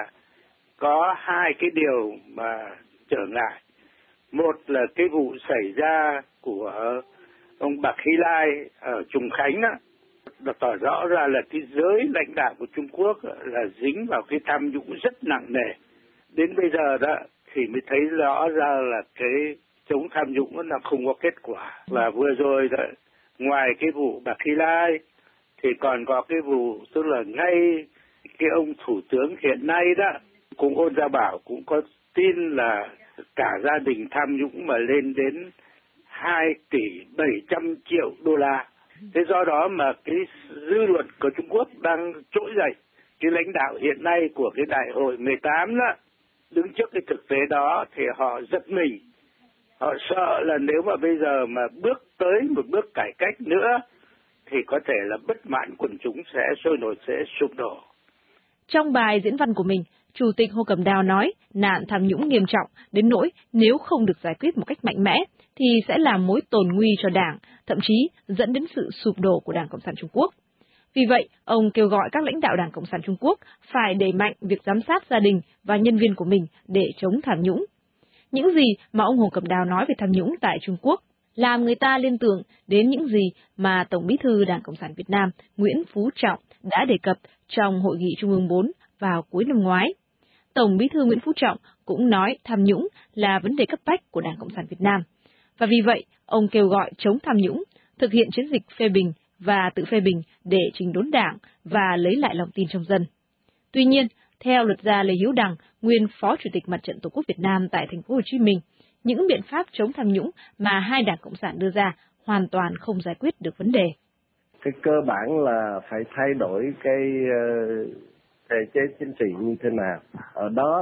có hai cái điều mà trở ngại. Một là cái vụ xảy ra của ông Bạc Hy Lai ở Trùng Khánh đó, tỏ rõ ra là cái giới lãnh đạo của Trung Quốc là dính vào cái tham nhũng rất nặng nề. Đến bây giờ đó thì mới thấy rõ ra là cái chống tham nhũng nó không có kết quả. Và vừa rồi đó, ngoài cái vụ Bạc Hy Lai thì còn có cái vụ, tức là ngay cái ông thủ tướng hiện nay đó, cũng Ôn Gia Bảo cũng có tin là cả gia đình tham nhũng mà lên đến 2 tỷ 700 triệu đô la. Thế do đó mà cái dư luận của Trung Quốc đang trỗi dậy. Cái lãnh đạo hiện nay của cái đại hội 18 đó, đứng trước cái thực tế đó thì họ giật mình. Họ sợ là nếu mà bây giờ mà bước tới một bước cải cách nữa thì có thể là bất mãn quần chúng sẽ sôi nổi, sẽ sụp đổ. Trong bài diễn văn của mình, Chủ tịch Hồ Cẩm Đào nói nạn tham nhũng nghiêm trọng đến nỗi nếu không được giải quyết một cách mạnh mẽ thì sẽ là mối tồn nguy cho Đảng, thậm chí dẫn đến sự sụp đổ của Đảng Cộng sản Trung Quốc. Vì vậy, ông kêu gọi các lãnh đạo Đảng Cộng sản Trung Quốc phải đẩy mạnh việc giám sát gia đình và nhân viên của mình để chống tham nhũng. Những gì mà ông Hồ Cẩm Đào nói về tham nhũng tại Trung Quốc làm người ta liên tưởng đến những gì mà Tổng Bí thư Đảng Cộng sản Việt Nam Nguyễn Phú Trọng đã đề cập trong Hội nghị Trung ương 4 vào cuối năm ngoái. Tổng Bí thư Nguyễn Phú Trọng cũng nói tham nhũng là vấn đề cấp bách của Đảng Cộng sản Việt Nam. Và vì vậy, ông kêu gọi chống tham nhũng, thực hiện chiến dịch phê bình và tự phê bình để chỉnh đốn Đảng và lấy lại lòng tin trong dân. Tuy nhiên, theo luật gia Lê Hiếu Đằng, nguyên Phó Chủ tịch Mặt trận Tổ quốc Việt Nam tại thành phố Hồ Chí Minh, những biện pháp chống tham nhũng mà hai Đảng Cộng sản đưa ra hoàn toàn không giải quyết được vấn đề. Cái cơ bản là phải thay đổi cái thể chế chính trị như thế nào. Ở đó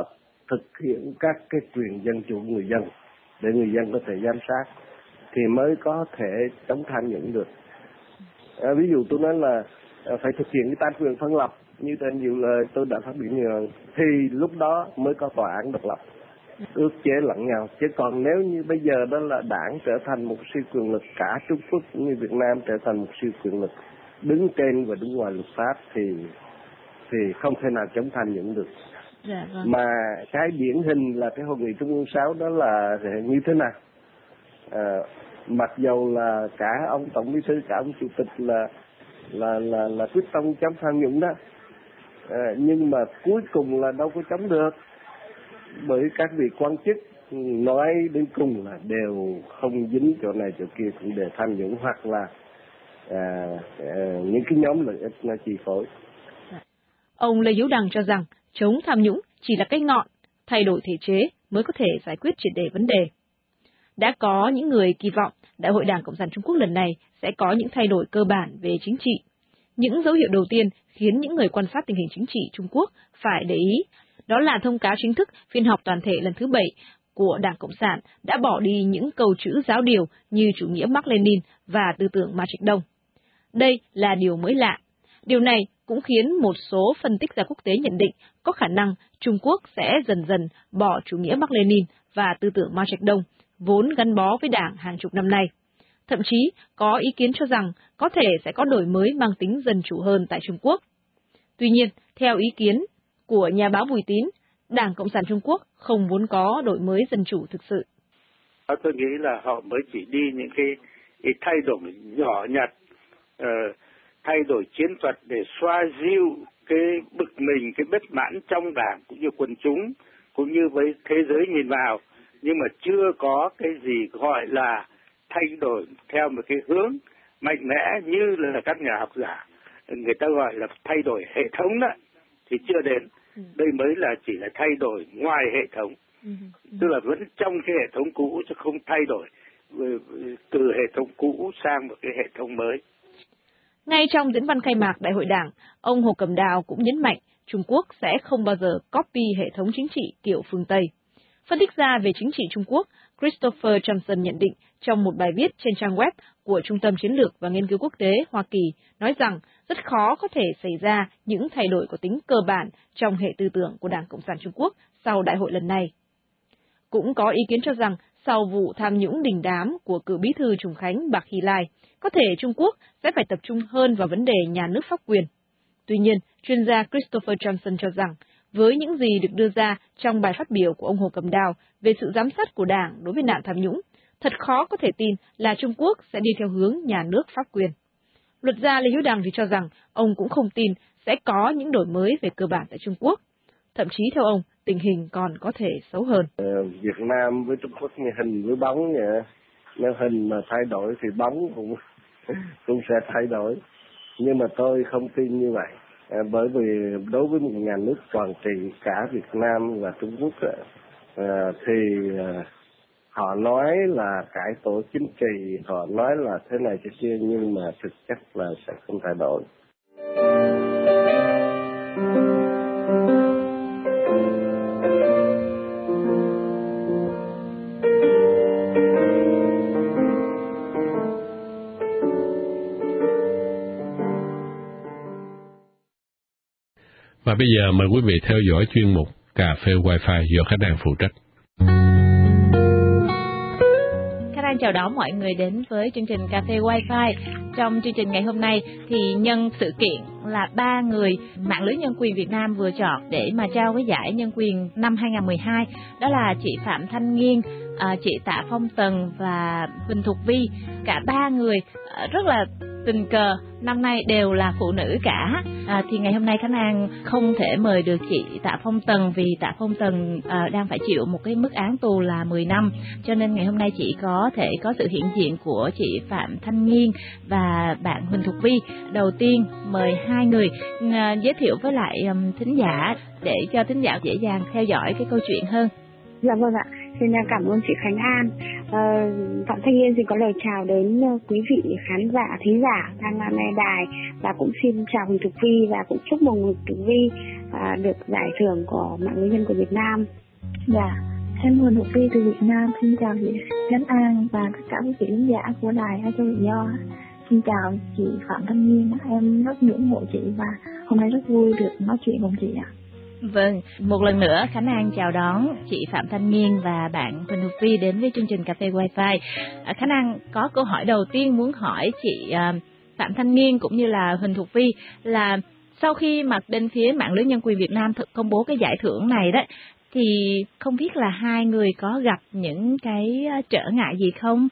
thực hiện các cái quyền dân chủ của người dân để người dân có thể giám sát thì mới có thể chống tham nhũng được. Ví dụ tôi nói là phải thực hiện cái tam quyền phân lập như trên nhiều lời tôi đã phát biểu nhiều lần, thì lúc đó mới có tòa án độc lập ước chế lẫn nhau. Chứ còn nếu như bây giờ đó là đảng trở thành một siêu quyền lực, cả Trung Quốc cũng như Việt Nam trở thành một siêu quyền lực đứng trên và đứng ngoài luật pháp thì không thể nào chống tham nhũng được. Dạ, vâng. Mà cái điển hình là cái hội nghị Trung ương 6 đó là như thế nào? Mặc dầu là cả ông tổng bí thư, cả ông chủ tịch là quyết tâm chống tham nhũng đó, nhưng mà cuối cùng là đâu có chống được, bởi các vị quan chức nói đến cùng là đều không dính chỗ này chỗ kia cũng đều tham nhũng, hoặc là những cái nhóm lợi ích nó chi phối. Ông Lê Hiếu Đằng cho rằng chống tham nhũng chỉ là cái ngọn, thay đổi thể chế mới có thể giải quyết triệt để vấn đề. Đã có những người kỳ vọng Đại hội Đảng Cộng sản Trung Quốc lần này sẽ có những thay đổi cơ bản về chính trị. Những dấu hiệu đầu tiên khiến những người quan sát tình hình chính trị Trung Quốc phải để ý, đó là thông cáo chính thức phiên họp toàn thể lần thứ 7 của Đảng Cộng sản đã bỏ đi những câu chữ giáo điều như chủ nghĩa Mác Lênin và tư tưởng Mao Trạch Đông. Đây là điều mới lạ. Điều này cũng khiến một số phân tích gia quốc tế nhận định có khả năng Trung Quốc sẽ dần dần bỏ chủ nghĩa Mác Lênin và tư tưởng Mao Trạch Đông, vốn gắn bó với Đảng hàng chục năm nay. Thậm chí có ý kiến cho rằng có thể sẽ có đổi mới mang tính dân chủ hơn tại Trung Quốc. Tuy nhiên, theo ý kiến của nhà báo Bùi Tín, Đảng Cộng sản Trung Quốc không muốn có đổi mới dân chủ thực sự. Tôi nghĩ là họ mới chỉ đi những cái thay đổi nhỏ nhặt, thay đổi chiến thuật để xoa dịu cái bực mình, cái bất mãn trong Đảng cũng như quần chúng, cũng như với thế giới nhìn vào, nhưng mà chưa có cái gì gọi là thay đổi theo một cái hướng mạnh mẽ như là các nhà học giả người ta gọi là thay đổi hệ thống đó, thì chưa đến. Đây mới là chỉ là thay đổi ngoài hệ thống, tức là vẫn trong cái hệ thống cũ chứ không thay đổi từ hệ thống cũ sang một cái hệ thống mới. Ngay trong diễn văn khai mạc Đại hội Đảng, ông Hồ Cẩm Đào cũng nhấn mạnh Trung Quốc sẽ không bao giờ copy hệ thống chính trị kiểu phương Tây. Phân tích gia về chính trị Trung Quốc, Christopher Johnson nhận định trong một bài viết trên trang web của Trung tâm Chiến lược và Nghiên cứu Quốc tế Hoa Kỳ, nói rằng rất khó có thể xảy ra những thay đổi có tính cơ bản trong hệ tư tưởng của Đảng Cộng sản Trung Quốc sau đại hội lần này. Cũng có ý kiến cho rằng sau vụ tham nhũng đình đám của cựu bí thư Trùng Khánh Bạc Hy Lai, có thể Trung Quốc sẽ phải tập trung hơn vào vấn đề nhà nước pháp quyền. Tuy nhiên, chuyên gia Christopher Johnson cho rằng, với những gì được đưa ra trong bài phát biểu của ông Hồ Cẩm Đào về sự giám sát của Đảng đối với nạn tham nhũng, thật khó có thể tin là Trung Quốc sẽ đi theo hướng nhà nước pháp quyền. Luật gia Lê Hiếu Đằng thì cho rằng ông cũng không tin sẽ có những đổi mới về cơ bản tại Trung Quốc. Thậm chí theo ông, tình hình còn có thể xấu hơn. Việt Nam với Trung Quốc như hình với bóng vậy. Nếu hình mà thay đổi thì bóng cũng sẽ thay đổi. Nhưng mà tôi không tin như vậy. Bởi vì đối với một nhà nước toàn trị cả Việt Nam và Trung Quốc thì họ nói là cải tổ chính trị, họ nói là thế này thế kia, nhưng mà thực chất là sẽ không thay đổi. Và bây giờ mời quý vị theo dõi chuyên mục Cà phê Wi-Fi do Khánh An phụ trách. Khánh An chào đón mọi người đến với chương trình Cà phê Wi-Fi. Trong chương trình ngày hôm nay thì nhân sự kiện là 3 người mạng lưới nhân quyền Việt Nam vừa chọn để mà trao cái giải nhân quyền năm 2012. Đó là chị Phạm Thanh Nghiên, chị Tạ Phong Tần và Huỳnh Thục Vi. Cả 3 người rất là tình cờ năm nay đều là phụ nữ cả. Thì ngày hôm nay Khánh An không thể mời được chị Tạ Phong Tần vì Tạ Phong Tần đang phải chịu một cái mức án tù là 10 năm. Cho nên ngày hôm nay chị có thể có sự hiện diện của chị Phạm Thanh Nghiên và bạn Huỳnh Thục Vi. Đầu tiên mời hai người giới thiệu với lại thính giả để cho thính giả dễ dàng theo dõi cái câu chuyện hơn. Dạ vâng ạ. Xin cảm ơn chị Khánh An. Phạm Thanh Nghiên xin có lời chào đến quý vị khán giả, thính giả đang nghe đài, và cũng xin chào Huỳnh Thục Vi và cũng chúc mừng Huỳnh Thục Vi được giải thưởng của mạng lưới nhân của Việt Nam. Dạ, em Huỳnh Thục Phi từ Việt Nam, xin chào chị Khánh An và tất cả các chị khán giả của đài Hai Châu Tự Do. Xin chào chị Phạm Thanh Nghiên, em rất ngưỡng mộ chị và hôm nay rất vui được nói chuyện cùng chị ạ. Vâng, một lần nữa Khánh An chào đón chị Phạm Thanh Nghiên và bạn Huỳnh Thục Phi đến với chương trình Cà phê Wi-Fi. Khánh An có câu hỏi đầu tiên muốn hỏi chị Phạm Thanh Nghiên cũng như là Huỳnh Thục Phi là sau khi mà bên phía Mạng lưới Nhân quyền Việt Nam công bố cái giải thưởng này đấy, thì không biết là hai người có gặp những cái trở ngại gì không?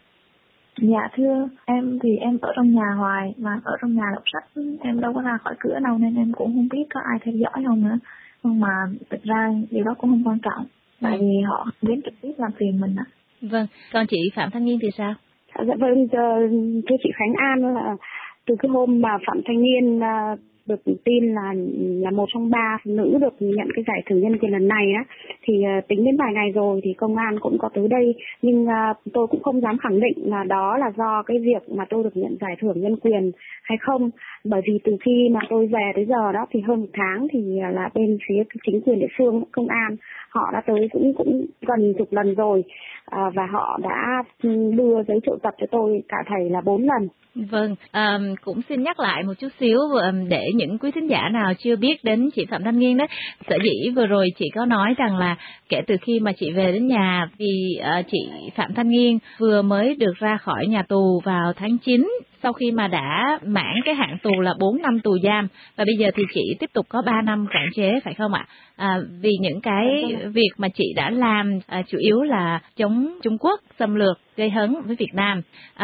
Dạ thưa, em thì em ở trong nhà hoài, mà ở trong nhà đọc sách, em đâu có ra khỏi cửa đâu nên em cũng không biết có ai theo dõi không nữa. Nhưng mà thực ra điều đó cũng không quan trọng, tại vì họ đến trực tiếp làm phiền mình ạ. Vâng, còn chị Phạm Thanh Nghiên thì sao? Dạ vâng, thưa chị Khánh An, là từ cái hôm mà Phạm Thanh Nghiên được tin là một trong 3 phụ nữ được nhận cái giải thưởng nhân quyền lần này á, thì tính đến vài ngày rồi thì công an cũng có tới đây, nhưng tôi cũng không dám khẳng định là đó là do cái việc mà tôi được nhận giải thưởng nhân quyền hay không, bởi vì từ khi mà tôi về tới giờ đó thì hơn 1 tháng thì là bên phía chính quyền địa phương, công an họ đã tới cũng gần chục lần rồi, và họ đã đưa giấy triệu tập cho tôi cả thầy là 4 lần. Vâng, cũng xin nhắc lại một chút xíu để những quý thính giả nào chưa biết đến chị Phạm Thanh Nghiên đấy. Sở dĩ vừa rồi chị có nói rằng là kể từ khi mà chị về đến nhà, vì chị Phạm Thanh Nghiên vừa mới được ra khỏi nhà tù vào tháng 9 sau khi mà đã mãn cái hạn tù là 4 năm tù giam, và bây giờ thì chị tiếp tục có 3 năm quản chế, phải không ạ? Vì những cái việc mà chị đã làm chủ yếu là chống Trung Quốc xâm lược gây hấn với Việt Nam.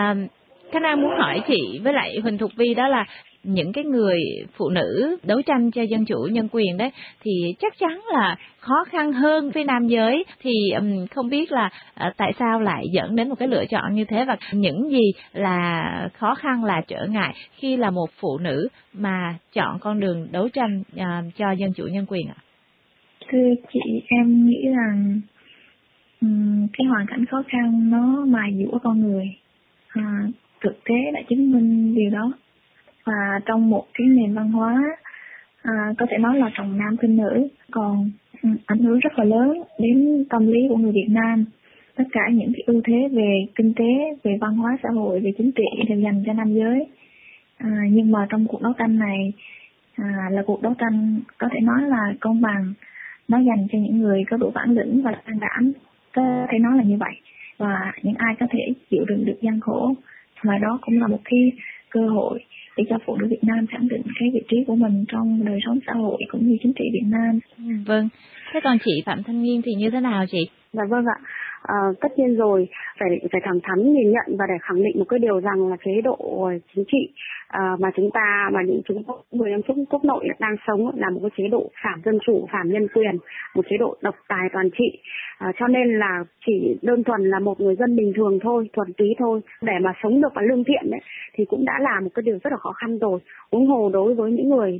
Khánh An muốn hỏi chị với lại Huỳnh Thục Phi đó là những cái người phụ nữ đấu tranh cho dân chủ nhân quyền đấy thì chắc chắn là khó khăn hơn với nam giới, thì không biết là tại sao lại dẫn đến một cái lựa chọn như thế, và những gì là khó khăn, là trở ngại khi là một phụ nữ mà chọn con đường đấu tranh cho dân chủ nhân quyền ạ? Thưa chị, em nghĩ rằng cái hoàn cảnh khó khăn nó mài dũa con người. Thực tế đã chứng minh điều đó, và trong một cái nền văn hóa có thể nói là trọng nam khinh nữ còn ảnh hưởng rất là lớn đến tâm lý của người Việt Nam. Tất cả những cái ưu thế về kinh tế, về văn hóa xã hội, về chính trị đều dành cho nam giới, nhưng mà trong cuộc đấu tranh này là cuộc đấu tranh có thể nói là công bằng, nó dành cho những người có đủ bản lĩnh và can đảm, có thể nói là như vậy, và những ai có thể chịu đựng được gian khổ. Và đó cũng là một cái cơ hội để cho phụ nữ Việt Nam khẳng định cái vị trí của mình trong đời sống xã hội cũng như chính trị Việt Nam. Vâng, thế còn chị Phạm Thanh Nghiên thì như thế nào chị? Dạ vâng ạ. Tất nhiên rồi, phải thẳng thắn nhìn nhận và để khẳng định một cái điều rằng là chế độ chính trị mà chúng ta, mà những chúng người dân quốc nội đang sống là một cái chế độ phản dân chủ, phản nhân quyền, một chế độ độc tài toàn trị. Cho nên là chỉ đơn thuần là một người dân bình thường thôi, thuần túy thôi, để mà sống được và lương thiện đấy, thì cũng đã là một cái điều rất là khó khăn rồi. Huống hồ đối với những người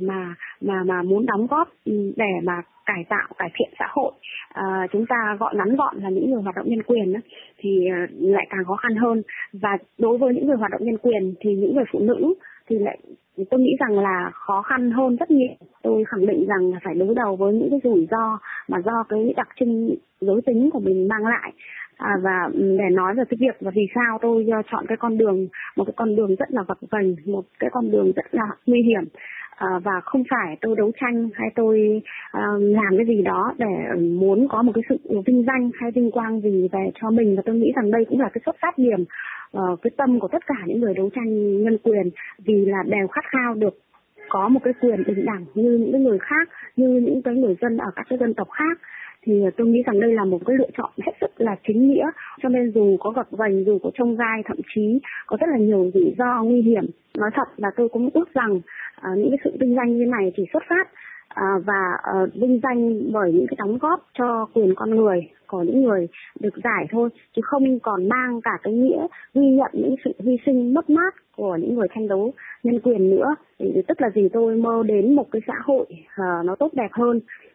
mà muốn đóng góp để mà cải tạo, cải thiện xã hội, chúng ta gọi ngắn gọn là những người hoạt động nhân quyền đó, thì lại càng khó khăn hơn. Và đối với những người hoạt động nhân quyền thì những người phụ nữ thì lại, tôi nghĩ rằng là khó khăn hơn rất nhiều. Tôi khẳng định rằng là phải đối đầu với những cái rủi ro mà do cái đặc trưng giới tính của mình mang lại. Và để nói về cái việc và vì sao tôi chọn cái con đường, một cái con đường rất là gập ghềnh, một cái con đường rất là nguy hiểm, và không phải tôi đấu tranh hay tôi làm cái gì đó để muốn có một cái sự vinh danh hay vinh quang gì về cho mình, và tôi nghĩ rằng đây cũng là cái xuất phát điểm, cái tâm của tất cả những người đấu tranh nhân quyền, vì là đều khát khao được có một cái quyền bình đẳng như những cái người khác, như những cái người dân ở các cái dân tộc khác. Thì tôi nghĩ rằng đây là một cái lựa chọn hết sức là chính nghĩa, cho nên dù có gập ghềnh, dù có chông gai, thậm chí có rất là nhiều rủi ro nguy hiểm, nói thật là tôi cũng ước rằng những cái sự vinh danh như này chỉ xuất phát và vinh danh bởi những cái đóng góp cho quyền con người của những người được giải thôi, chứ không còn mang cả cái nghĩa ghi nhận những sự hy sinh mất mát của những người tranh đấu nhân quyền nữa. Thì tức là gì, tôi mơ đến một cái xã hội nó tốt đẹp hơn,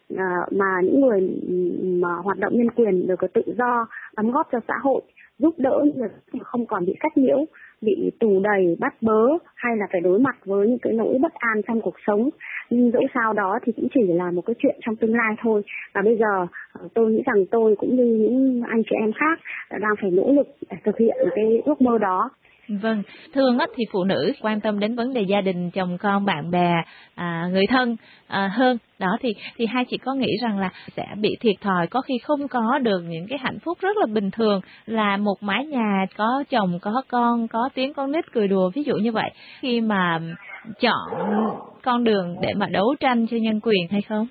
mà những người mà hoạt động nhân quyền được có tự do đóng góp cho xã hội, giúp đỡ nhưng không còn bị sách nhiễu bị tù đầy, bắt bớ hay là phải đối mặt với những cái nỗi bất an trong cuộc sống. Nhưng dẫu sao đó thì cũng chỉ là một cái chuyện trong tương lai thôi. Và bây giờ tôi nghĩ rằng tôi cũng như những anh chị em khác đang phải nỗ lực để thực hiện cái ước mơ đó. Vâng, thường thì phụ nữ quan tâm đến vấn đề gia đình, chồng con, bạn bè, người thân hơn. Đó thì hai chị có nghĩ rằng là sẽ bị thiệt thòi, có khi không có được những cái hạnh phúc rất là bình thường là một mái nhà có chồng, có con, có tiếng con nít cười đùa, ví dụ như vậy, khi mà chọn con đường để mà đấu tranh cho nhân quyền hay không?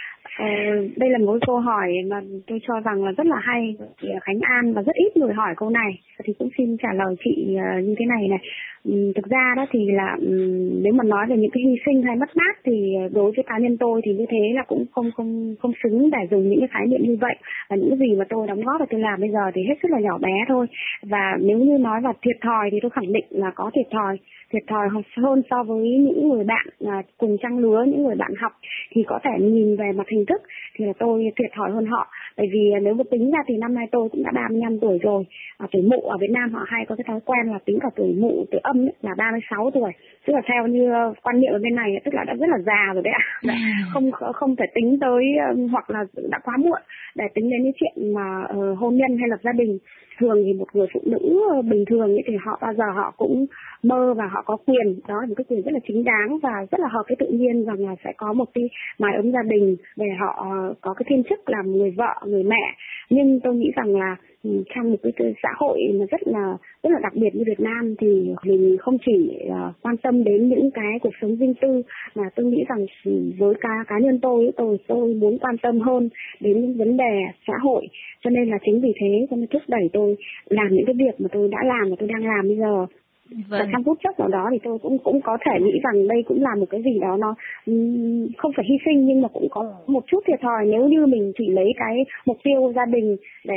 Đây là một câu hỏi mà tôi cho rằng là rất là hay, chị Khánh An, và rất ít người hỏi câu này, thì cũng xin trả lời chị như thế này này. Thực ra đó thì là nếu mà nói về những cái hy sinh hay mất mát thì đối với cá nhân tôi thì như thế là cũng không xứng để dùng những cái khái niệm như vậy. Và những gì mà tôi đóng góp và tôi làm bây giờ thì hết sức là nhỏ bé thôi. Và nếu như nói vào thiệt thòi thì tôi khẳng định là có thiệt thòi hơn so với những người bạn cùng trang lứa, những người bạn học, thì có thể nhìn về mặt hình thức thì là tôi thiệt thòi hơn họ. Bởi vì nếu mà tính ra thì năm nay tôi cũng đã 35 tuổi rồi. Tuổi mụ ở Việt Nam họ hay có cái thói quen là tính cả tuổi mụ, tuổi âm ấy, là 36 tuổi. Tức là theo như quan niệm ở bên này tức là đã rất là già rồi đấy ạ. Không thể tính tới hoặc là đã quá muộn để tính đến cái chuyện mà hôn nhân hay lập gia đình. Thường thì một người phụ nữ bình thường ấy, thì họ bao giờ họ cũng mơ và họ có quyền, đó là một cái quyền rất là chính đáng và rất là hợp với tự nhiên rằng là sẽ có một cái mái ấm gia đình để họ có cái thiên chức làm người vợ, người mẹ. Nhưng tôi nghĩ rằng là trong một cái xã hội mà rất là đặc biệt như Việt Nam thì mình không chỉ quan tâm đến những cái cuộc sống riêng tư, mà tôi nghĩ rằng với cá nhân tôi muốn quan tâm hơn đến những vấn đề xã hội. Cho nên là chính vì thế cho nên thúc đẩy tôi làm những cái việc mà tôi đã làm và tôi đang làm bây giờ. Và trong phút chốc nào đó thì tôi cũng có thể nghĩ rằng đây cũng là một cái gì đó nó không phải hy sinh nhưng mà cũng có một chút thiệt thòi. Nếu như mình chỉ lấy cái mục tiêu gia đình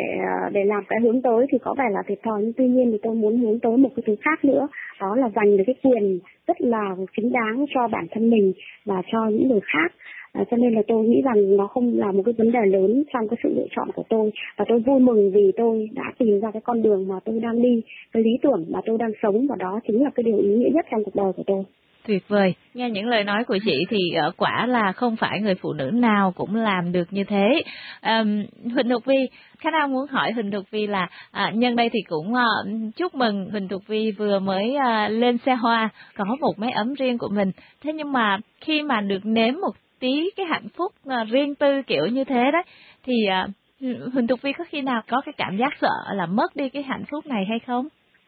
để làm cái hướng tới thì có vẻ là thiệt thòi, nhưng tuy nhiên thì tôi muốn hướng tới một cái thứ khác nữa, đó là dành được cái quyền rất là chính đáng cho bản thân mình và cho những người khác. Cho nên là tôi nghĩ rằng nó không là một cái vấn đề lớn trong cái sự lựa chọn của tôi, và tôi vui mừng vì tôi đã tìm ra cái con đường mà tôi đang đi, cái lý tưởng mà tôi đang sống, và đó chính là cái điều ý nghĩa nhất trong cuộc đời của tôi. Tuyệt vời, nghe những lời nói của chị thì quả là không phải người phụ nữ nào cũng làm được như thế. Huỳnh Thục Vi, Khánh An muốn hỏi Huỳnh Thục Vi là nhân đây thì cũng chúc mừng Huỳnh Thục Vi vừa mới lên xe hoa, có một mái ấm riêng của mình. Thế nhưng mà khi mà được nếm một tí cái hạnh phúc riêng tư kiểu như thế đấy, thì Huỳnh Thục Vi có khi nào có cái cảm giác sợ là mất đi cái hạnh phúc này hay không?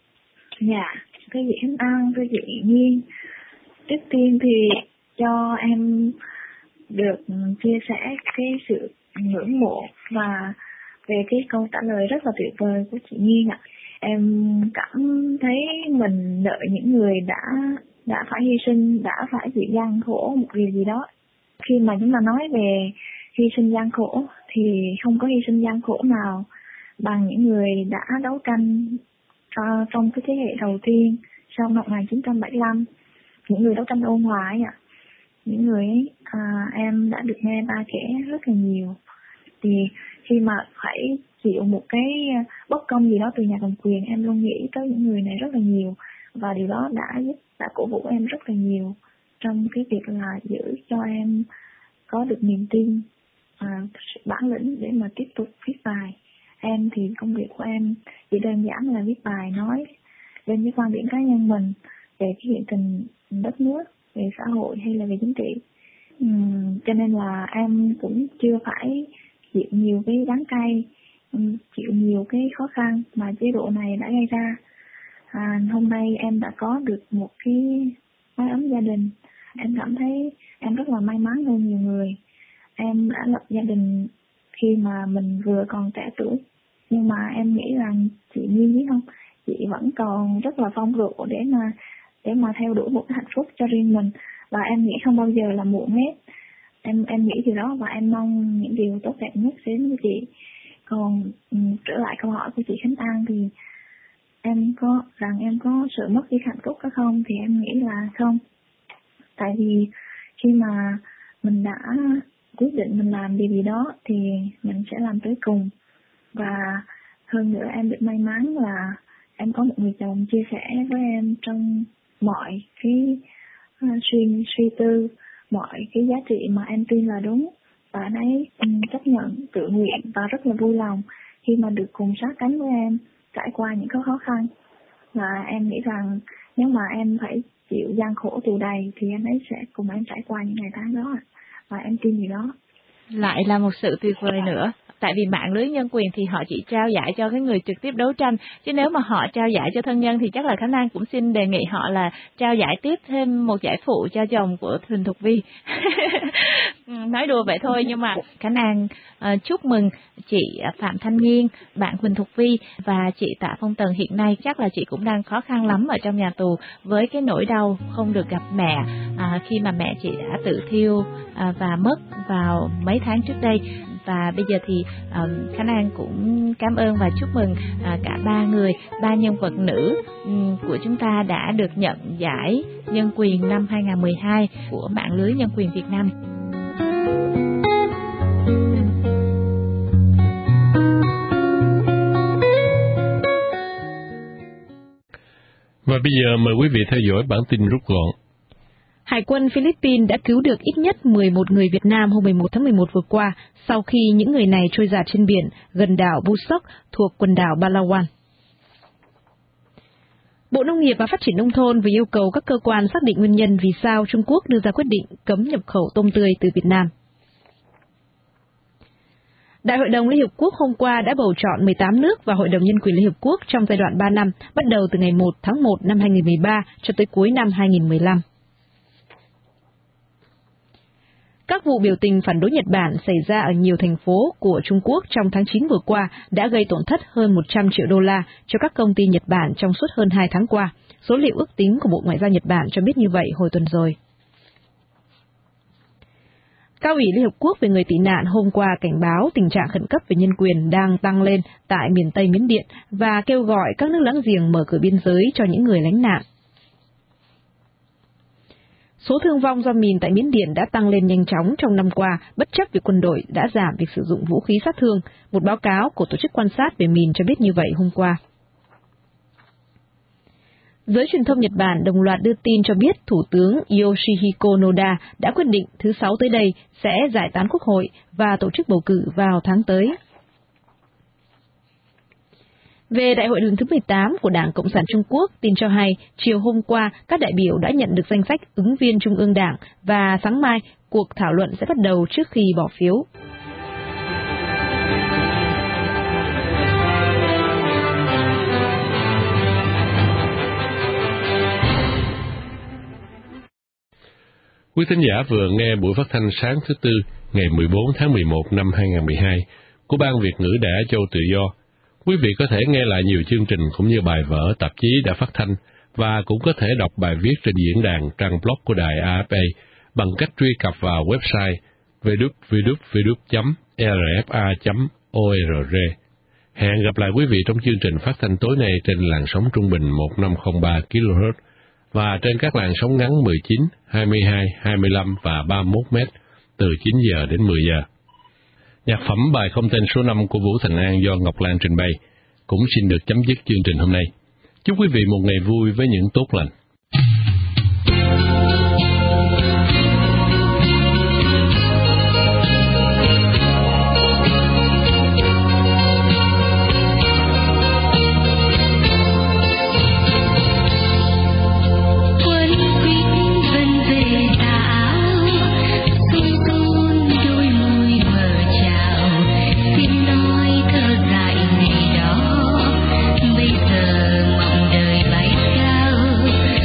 Dạ, cái gì Khánh An, cái gì Nhiên. Trước tiên thì cho em được chia sẻ cái sự ngưỡng mộ và về cái câu trả lời rất là tuyệt vời của chị Nhiên ạ. Em cảm thấy mình nợ những người đã phải hy sinh, đã phải chịu gian khổ một điều gì đó. Khi mà chúng ta nói về hy sinh gian khổ thì không có hy sinh gian khổ nào bằng những người đã đấu tranh trong cái thế hệ đầu tiên sau năm 1975. Những người đấu tranh ôn hòa ấy ạ. Những người ấy, em đã được nghe ba kể rất là nhiều. Thì khi mà phải chịu một cái bất công gì đó từ nhà cầm quyền, em luôn nghĩ tới những người này rất là nhiều. Và điều đó đã cổ vũ em rất là nhiều trong cái việc là giữ cho em có được niềm tin, sự bản lĩnh để mà tiếp tục viết bài. Em thì công việc của em chỉ đơn giản là viết bài nói lên cái quan điểm cá nhân mình về cái hiện tình đất nước, về xã hội hay là về chính trị. Cho nên là em cũng chưa phải chịu nhiều cái đắng cay, chịu nhiều cái khó khăn mà chế độ này đã gây ra. Hôm nay em đã có được một cái mái ấm gia đình. Em cảm thấy em rất là may mắn hơn nhiều người. Em đã lập gia đình khi mà mình vừa còn trẻ tuổi. Nhưng mà em nghĩ rằng chị Nhiên biết không, chị vẫn còn rất là phong độ để mà theo đuổi một cái hạnh phúc cho riêng mình. Và em nghĩ không bao giờ là muộn hết. Em nghĩ điều đó và em mong những điều tốt đẹp nhất đến với chị. Còn trở lại câu hỏi của chị Khánh An thì em có sợ mất đi hạnh phúc hay không thì em nghĩ là không. Tại vì khi mà mình đã quyết định mình làm điều gì đó thì mình sẽ làm tới cùng. Và hơn nữa em được may mắn là em có một người chồng chia sẻ với em trong mọi cái suy tư, mọi cái giá trị mà em tin là đúng, và anh ấy chấp nhận, tự nguyện và rất là vui lòng khi mà được cùng sát cánh với em trải qua những cái khó khăn. Và em nghĩ rằng nếu mà em phải chịu gian khổ tù đầy thì anh ấy sẽ cùng em trải qua những ngày tháng đó, và em tin điều đó. Lại là một sự tuyệt vời nữa. Tại vì mạng lưới nhân quyền thì họ chỉ trao giải cho cái người trực tiếp đấu tranh, chứ nếu mà họ trao giải cho thân nhân thì chắc là Khánh An cũng xin đề nghị họ là trao giải tiếp thêm một giải phụ cho chồng của Huỳnh Thục Vi. Nói đùa vậy thôi, nhưng mà Khánh An chúc mừng chị Phạm Thanh Nghiên, bạn Huỳnh Thục Vi, và chị Tạ Phong Tần. Hiện nay chắc là chị cũng đang khó khăn lắm ở trong nhà tù với cái nỗi đau không được gặp mẹ khi mà mẹ chị đã tự thiêu và mất vào mấy tháng trước đây. Và bây giờ thì Khánh An cũng cảm ơn và chúc mừng cả ba nhân vật nữ của chúng ta đã được nhận giải nhân quyền năm 2012 của mạng lưới nhân quyền Việt Nam. Và bây giờ mời quý vị theo dõi bản tin rút gọn. Hải quân Philippines đã cứu được ít nhất 11 người Việt Nam hôm 11 tháng 11 vừa qua, sau khi những người này trôi dạt trên biển gần đảo Busok thuộc quần đảo Palawan. Bộ Nông nghiệp và Phát triển Nông thôn vừa yêu cầu các cơ quan xác định nguyên nhân vì sao Trung Quốc đưa ra quyết định cấm nhập khẩu tôm tươi từ Việt Nam. Đại hội đồng Liên Hiệp Quốc hôm qua đã bầu chọn 18 nước vào Hội đồng Nhân quyền Liên Hiệp Quốc trong giai đoạn 3 năm, bắt đầu từ ngày 1 tháng 1 năm 2013 cho tới cuối năm 2015. Các vụ biểu tình phản đối Nhật Bản xảy ra ở nhiều thành phố của Trung Quốc trong tháng 9 vừa qua đã gây tổn thất hơn 100 triệu đô la cho các công ty Nhật Bản trong suốt hơn 2 tháng qua. Số liệu ước tính của Bộ Ngoại giao Nhật Bản cho biết như vậy hồi tuần rồi. Cao ủy Liên Hợp Quốc về người tị nạn hôm qua cảnh báo tình trạng khẩn cấp về nhân quyền đang tăng lên tại miền Tây Miến Điện và kêu gọi các nước láng giềng mở cửa biên giới cho những người lánh nạn. Số thương vong do mìn tại Miến Điện đã tăng lên nhanh chóng trong năm qua, bất chấp việc quân đội đã giảm việc sử dụng vũ khí sát thương, một báo cáo của Tổ chức Quan sát về mìn cho biết như vậy hôm qua. Giới truyền thông Nhật Bản đồng loạt đưa tin cho biết Thủ tướng Yoshihiko Noda đã quyết định thứ Sáu tới đây sẽ giải tán Quốc hội và tổ chức bầu cử vào tháng tới. Về Đại hội lần thứ 18 của Đảng Cộng sản Trung Quốc, tin cho hay, chiều hôm qua, các đại biểu đã nhận được danh sách ứng viên Trung ương Đảng và sáng mai, cuộc thảo luận sẽ bắt đầu trước khi bỏ phiếu. Quý thính giả vừa nghe buổi phát thanh sáng thứ Tư, ngày 14 tháng 11 năm 2012 của Ban Việt ngữ Đài Á Châu Tự Do. Quý vị có thể nghe lại nhiều chương trình cũng như bài vở, tạp chí đã phát thanh và cũng có thể đọc bài viết trên diễn đàn trang blog của đài AFA bằng cách truy cập vào website www.rfa.org. Hẹn gặp lại quý vị trong chương trình phát thanh tối nay trên làn sóng trung bình 1503 kHz và trên các làn sóng ngắn 19, 22, 25 và 31 m từ 9 giờ đến 10 giờ. Nhạc phẩm bài không tên số 5 của Vũ Thành An do Ngọc Lan trình bày cũng xin được chấm dứt chương trình hôm nay. Chúc quý vị một ngày vui với những tốt lành. Bây giờ mộng đời bay cao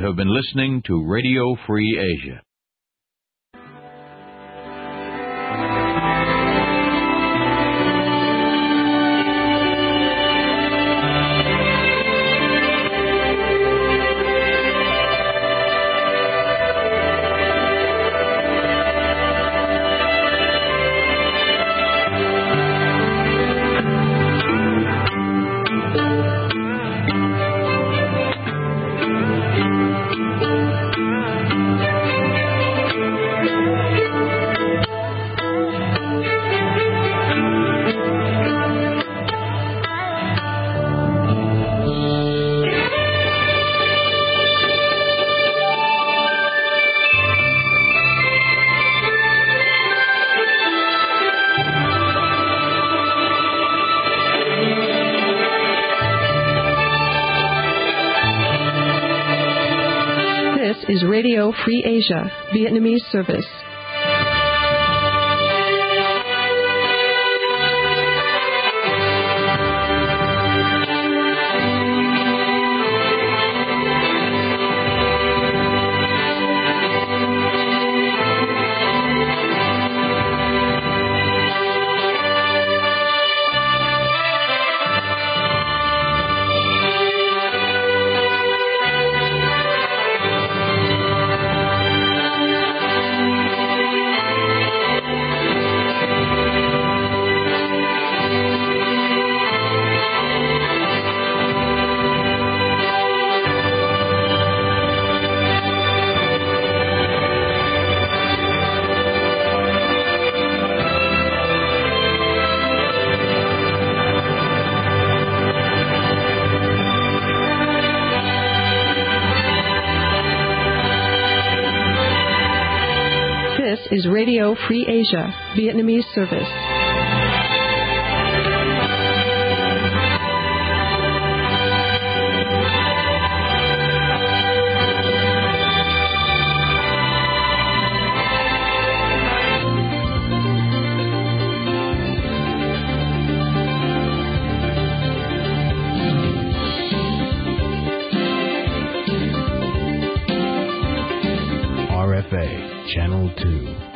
have been listening to Radio Free Asia. Is Radio Free Asia, Vietnamese service. Is Radio Free Asia, Vietnamese service. RFA, Channel 2.